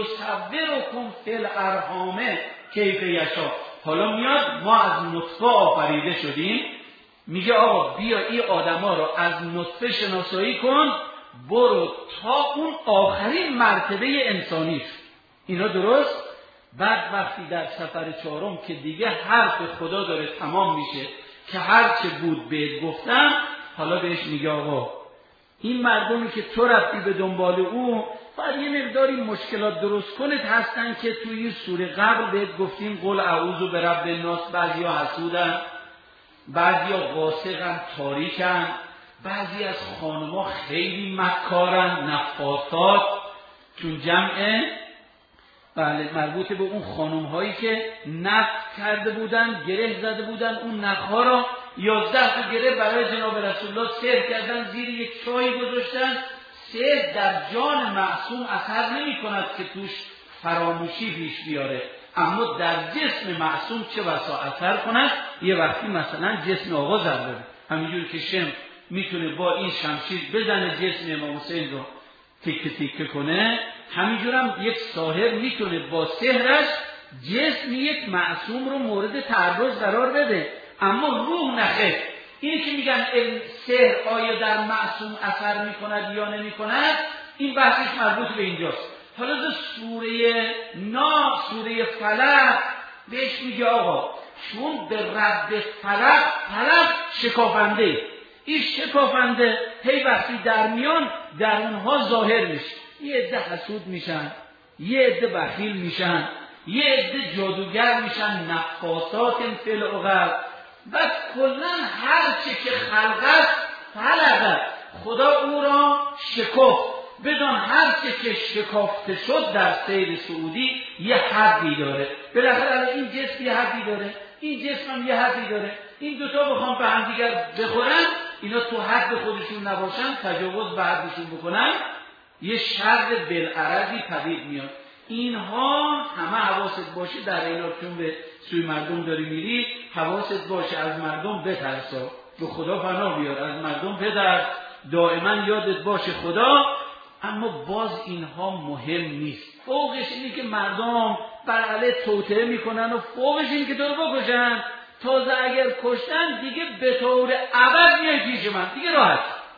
یصورکم فی الارحام کیف یشاء. حالا میاد ما از نطفه آفریده شدیم، میگه آقا بیا این آدما رو از نطفه شناسایی کن، برو تا اون آخرین مرتبه انسانیش. اینا درست؟ بعد وقتی در سفر چهارم که دیگه حرف خدا داره تمام میشه که هرچه بود بهت گفتم، حالا بهش میگه آقا این مردمی که تو رفتی به دنبال او باید یه مقداری مشکلات درست کنت هستن که توی سوره قبل بهت گفتیم قل اعوذ برب الناس. بعضیا حسودن، بعضیا غاسقن تاریکن، بعضی از خانم‌ها خیلی مکارن نفاثات، چون جمعه بله مربوط به اون خانم هایی که نفت کرده بودن، گره زده بودن، اون نخها را 11 تا گره برای جناب رسول الله سحر کردن، زیر یک چای گذاشتن. سحر در جان معصوم اثر نمی کند که توش فراموشی پیش بیاره، اما در جسم معصوم چه بسا اثر کند. یه وقتی مثلا جسم آقا ضربه بود، همینجور که شم میتونه با این شمشیر بزنه جسم امام حسین رو تیکه تیکه کنه، همینجورم یک ساحر میتونه با سحرش جسم یک معصوم رو مورد تعرض قرار بده، اما روح نخه. این که میگن سحر آیا در معصوم اثر میکند یا نمیکند، این بحثش مربوط به اینجاست. حالا سوره فلق بهش میگه آقا چون به رب فلق شکافنده، این شکافنده هی وقتی در میان در اونها ظاهر میشه. یه عده حسود میشن، یه عده بخیل میشن، یه عده جادوگر میشن، نفاثات فی العقد. و کلا هر چه که خلق است فلقه، خدا او را شکفت. بدان هر که شکافته شد در سیر سعودی یه حدی داره. بالاخره این جسم یه حدی داره، این جسم هم یه حدی داره. این دوتا بخوام به هم دیگر بخورن، اینا تو حد خودشون نباشن، تجاوز به حدشون بکنن، یه شر بالعرضی پدید میاد. اینها همه حواست باشه در اینا، چون به سوی مردم داری میری، حواست باشه از مردم بترسا، به خدا پناه بیار، از مردم بترس، دائما یادت باشه خدا. اما باز اینها مهم نیست. فوقش اینه که مردم بر علیه توطئه میکنن و فوقش اینه که تو رو بکشن. تازه اگر کشتن دیگه به طور ابد میای پیش من، دیگه راحت.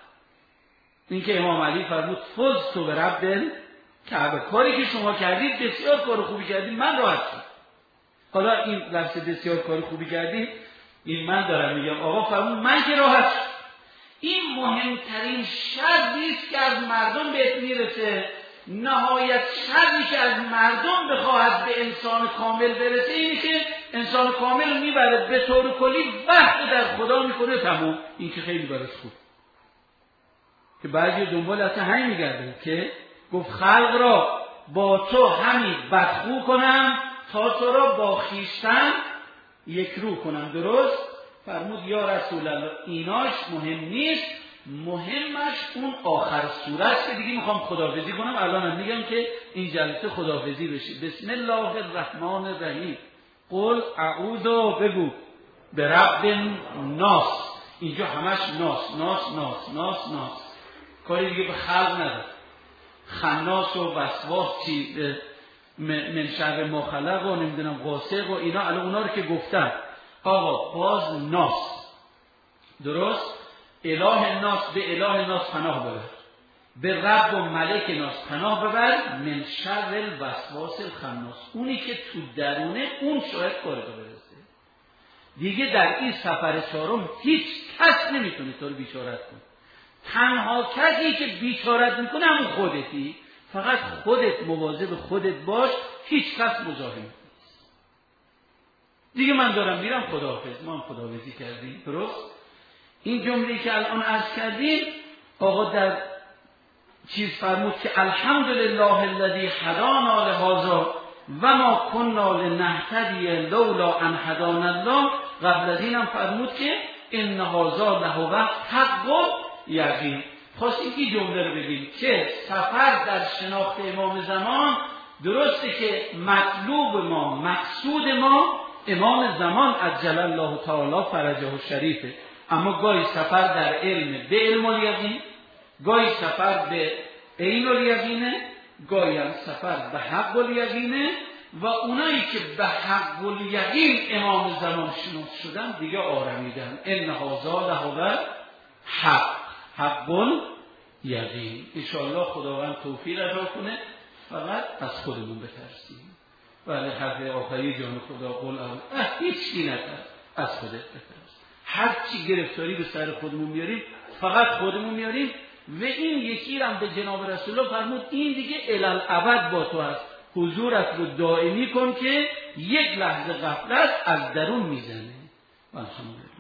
این که امام علی فرمود فزت به رب کعبه، کاری که شما کردید بسیار کار خوبی کردید، من راحت شدم. حالا این لفظ بسیار کار خوبی کردید این من دارم میگم، آقا فرمود من که راحت شدم. این مهمترین شرطی است که از مردم بهت میرسه. نهایت شرطی که از مردم بخواهد به انسان کامل برسه اینه که انسان کامل میبره به طور کلی وحده در خدا میکنه، تمام. این که خیلی براش خوب، که بعضی دنبال اصلا همین میگردن که گفت خلق را با تو همی بدخو کنم تا تو را با خیشتن یک رو کنم. درست فرمود یا رسول الله ایناش مهم نیست، مهمش اون آخر صورت که دیگه میخوام خداحافظی کنم. الانم میگم که این جلسه خداحافظی بشه. بسم الله الرحمن الرحیم. قل اعوذ بگو به رب ناس. اینجا همش ناس ناس ناس ناس ناس، کاری دیگه به خلق نداره. خناس و وسواس چی من شر ما خلق و نمیدونم غاسق و اینا، الان اونا رو که گفتن آقا باز ناس. درست؟ اله ناس، به اله ناس پناه ببر، به رب و ملک ناس پناه ببر، من شر الوسواس الخناس، اونی که تو درونه اون شاید کار تو برسه. دیگه در این سفر چهارم هیچ کس نمیتونه تو رو بیچارت کنه. تنها کسی که بیچارت میکنه همون خودتی. فقط خودت مواظب خودت باش، هیچ کس مزاحم نیست. دیگه من دارم میرم، خداحافظ. ما هم خداحافظی کردیم. درست؟ این جمله‌ای که الان عرض کردیم آقا در چیز فرمود که الحمدلله الذی هدانا لهذا و ما کنا لنهتدی لولا ان هدانا الله. قبل از اینم فرمود که ان هذا لهو حق یقین. خواستیم این جمله رو بگیم که سفر در شناخت امام زمان، درسته که مطلوب ما، مقصود ما امام زمان عجل الله تعالی فرجه الشریفه، اما گاهی سفر در علم به علم الیقین، گاهی سفر به عین الیقینه، گاهی هم سفر به حق الیقینه. و اونایی که به حق الیقین امام زمان شناخت شدن دیگه آرمیدن. ان هذا لهو حق یقین. انشاءالله خداوند توفیق عطا کنه، فقط از خودمون بترسیم. ولی حرف آخری جان خدا قول هیچی نترس، از خودت بترس. هر چی گرفتاری به سر خودمون میاریم فقط خودمون میاریم. و این یکی هم به جناب رسول الله فرمود این دیگه الالابد با تو هست، حضورت رو دائمی کن که یک لحظه غفلت از درون میزنه. الحمدلله.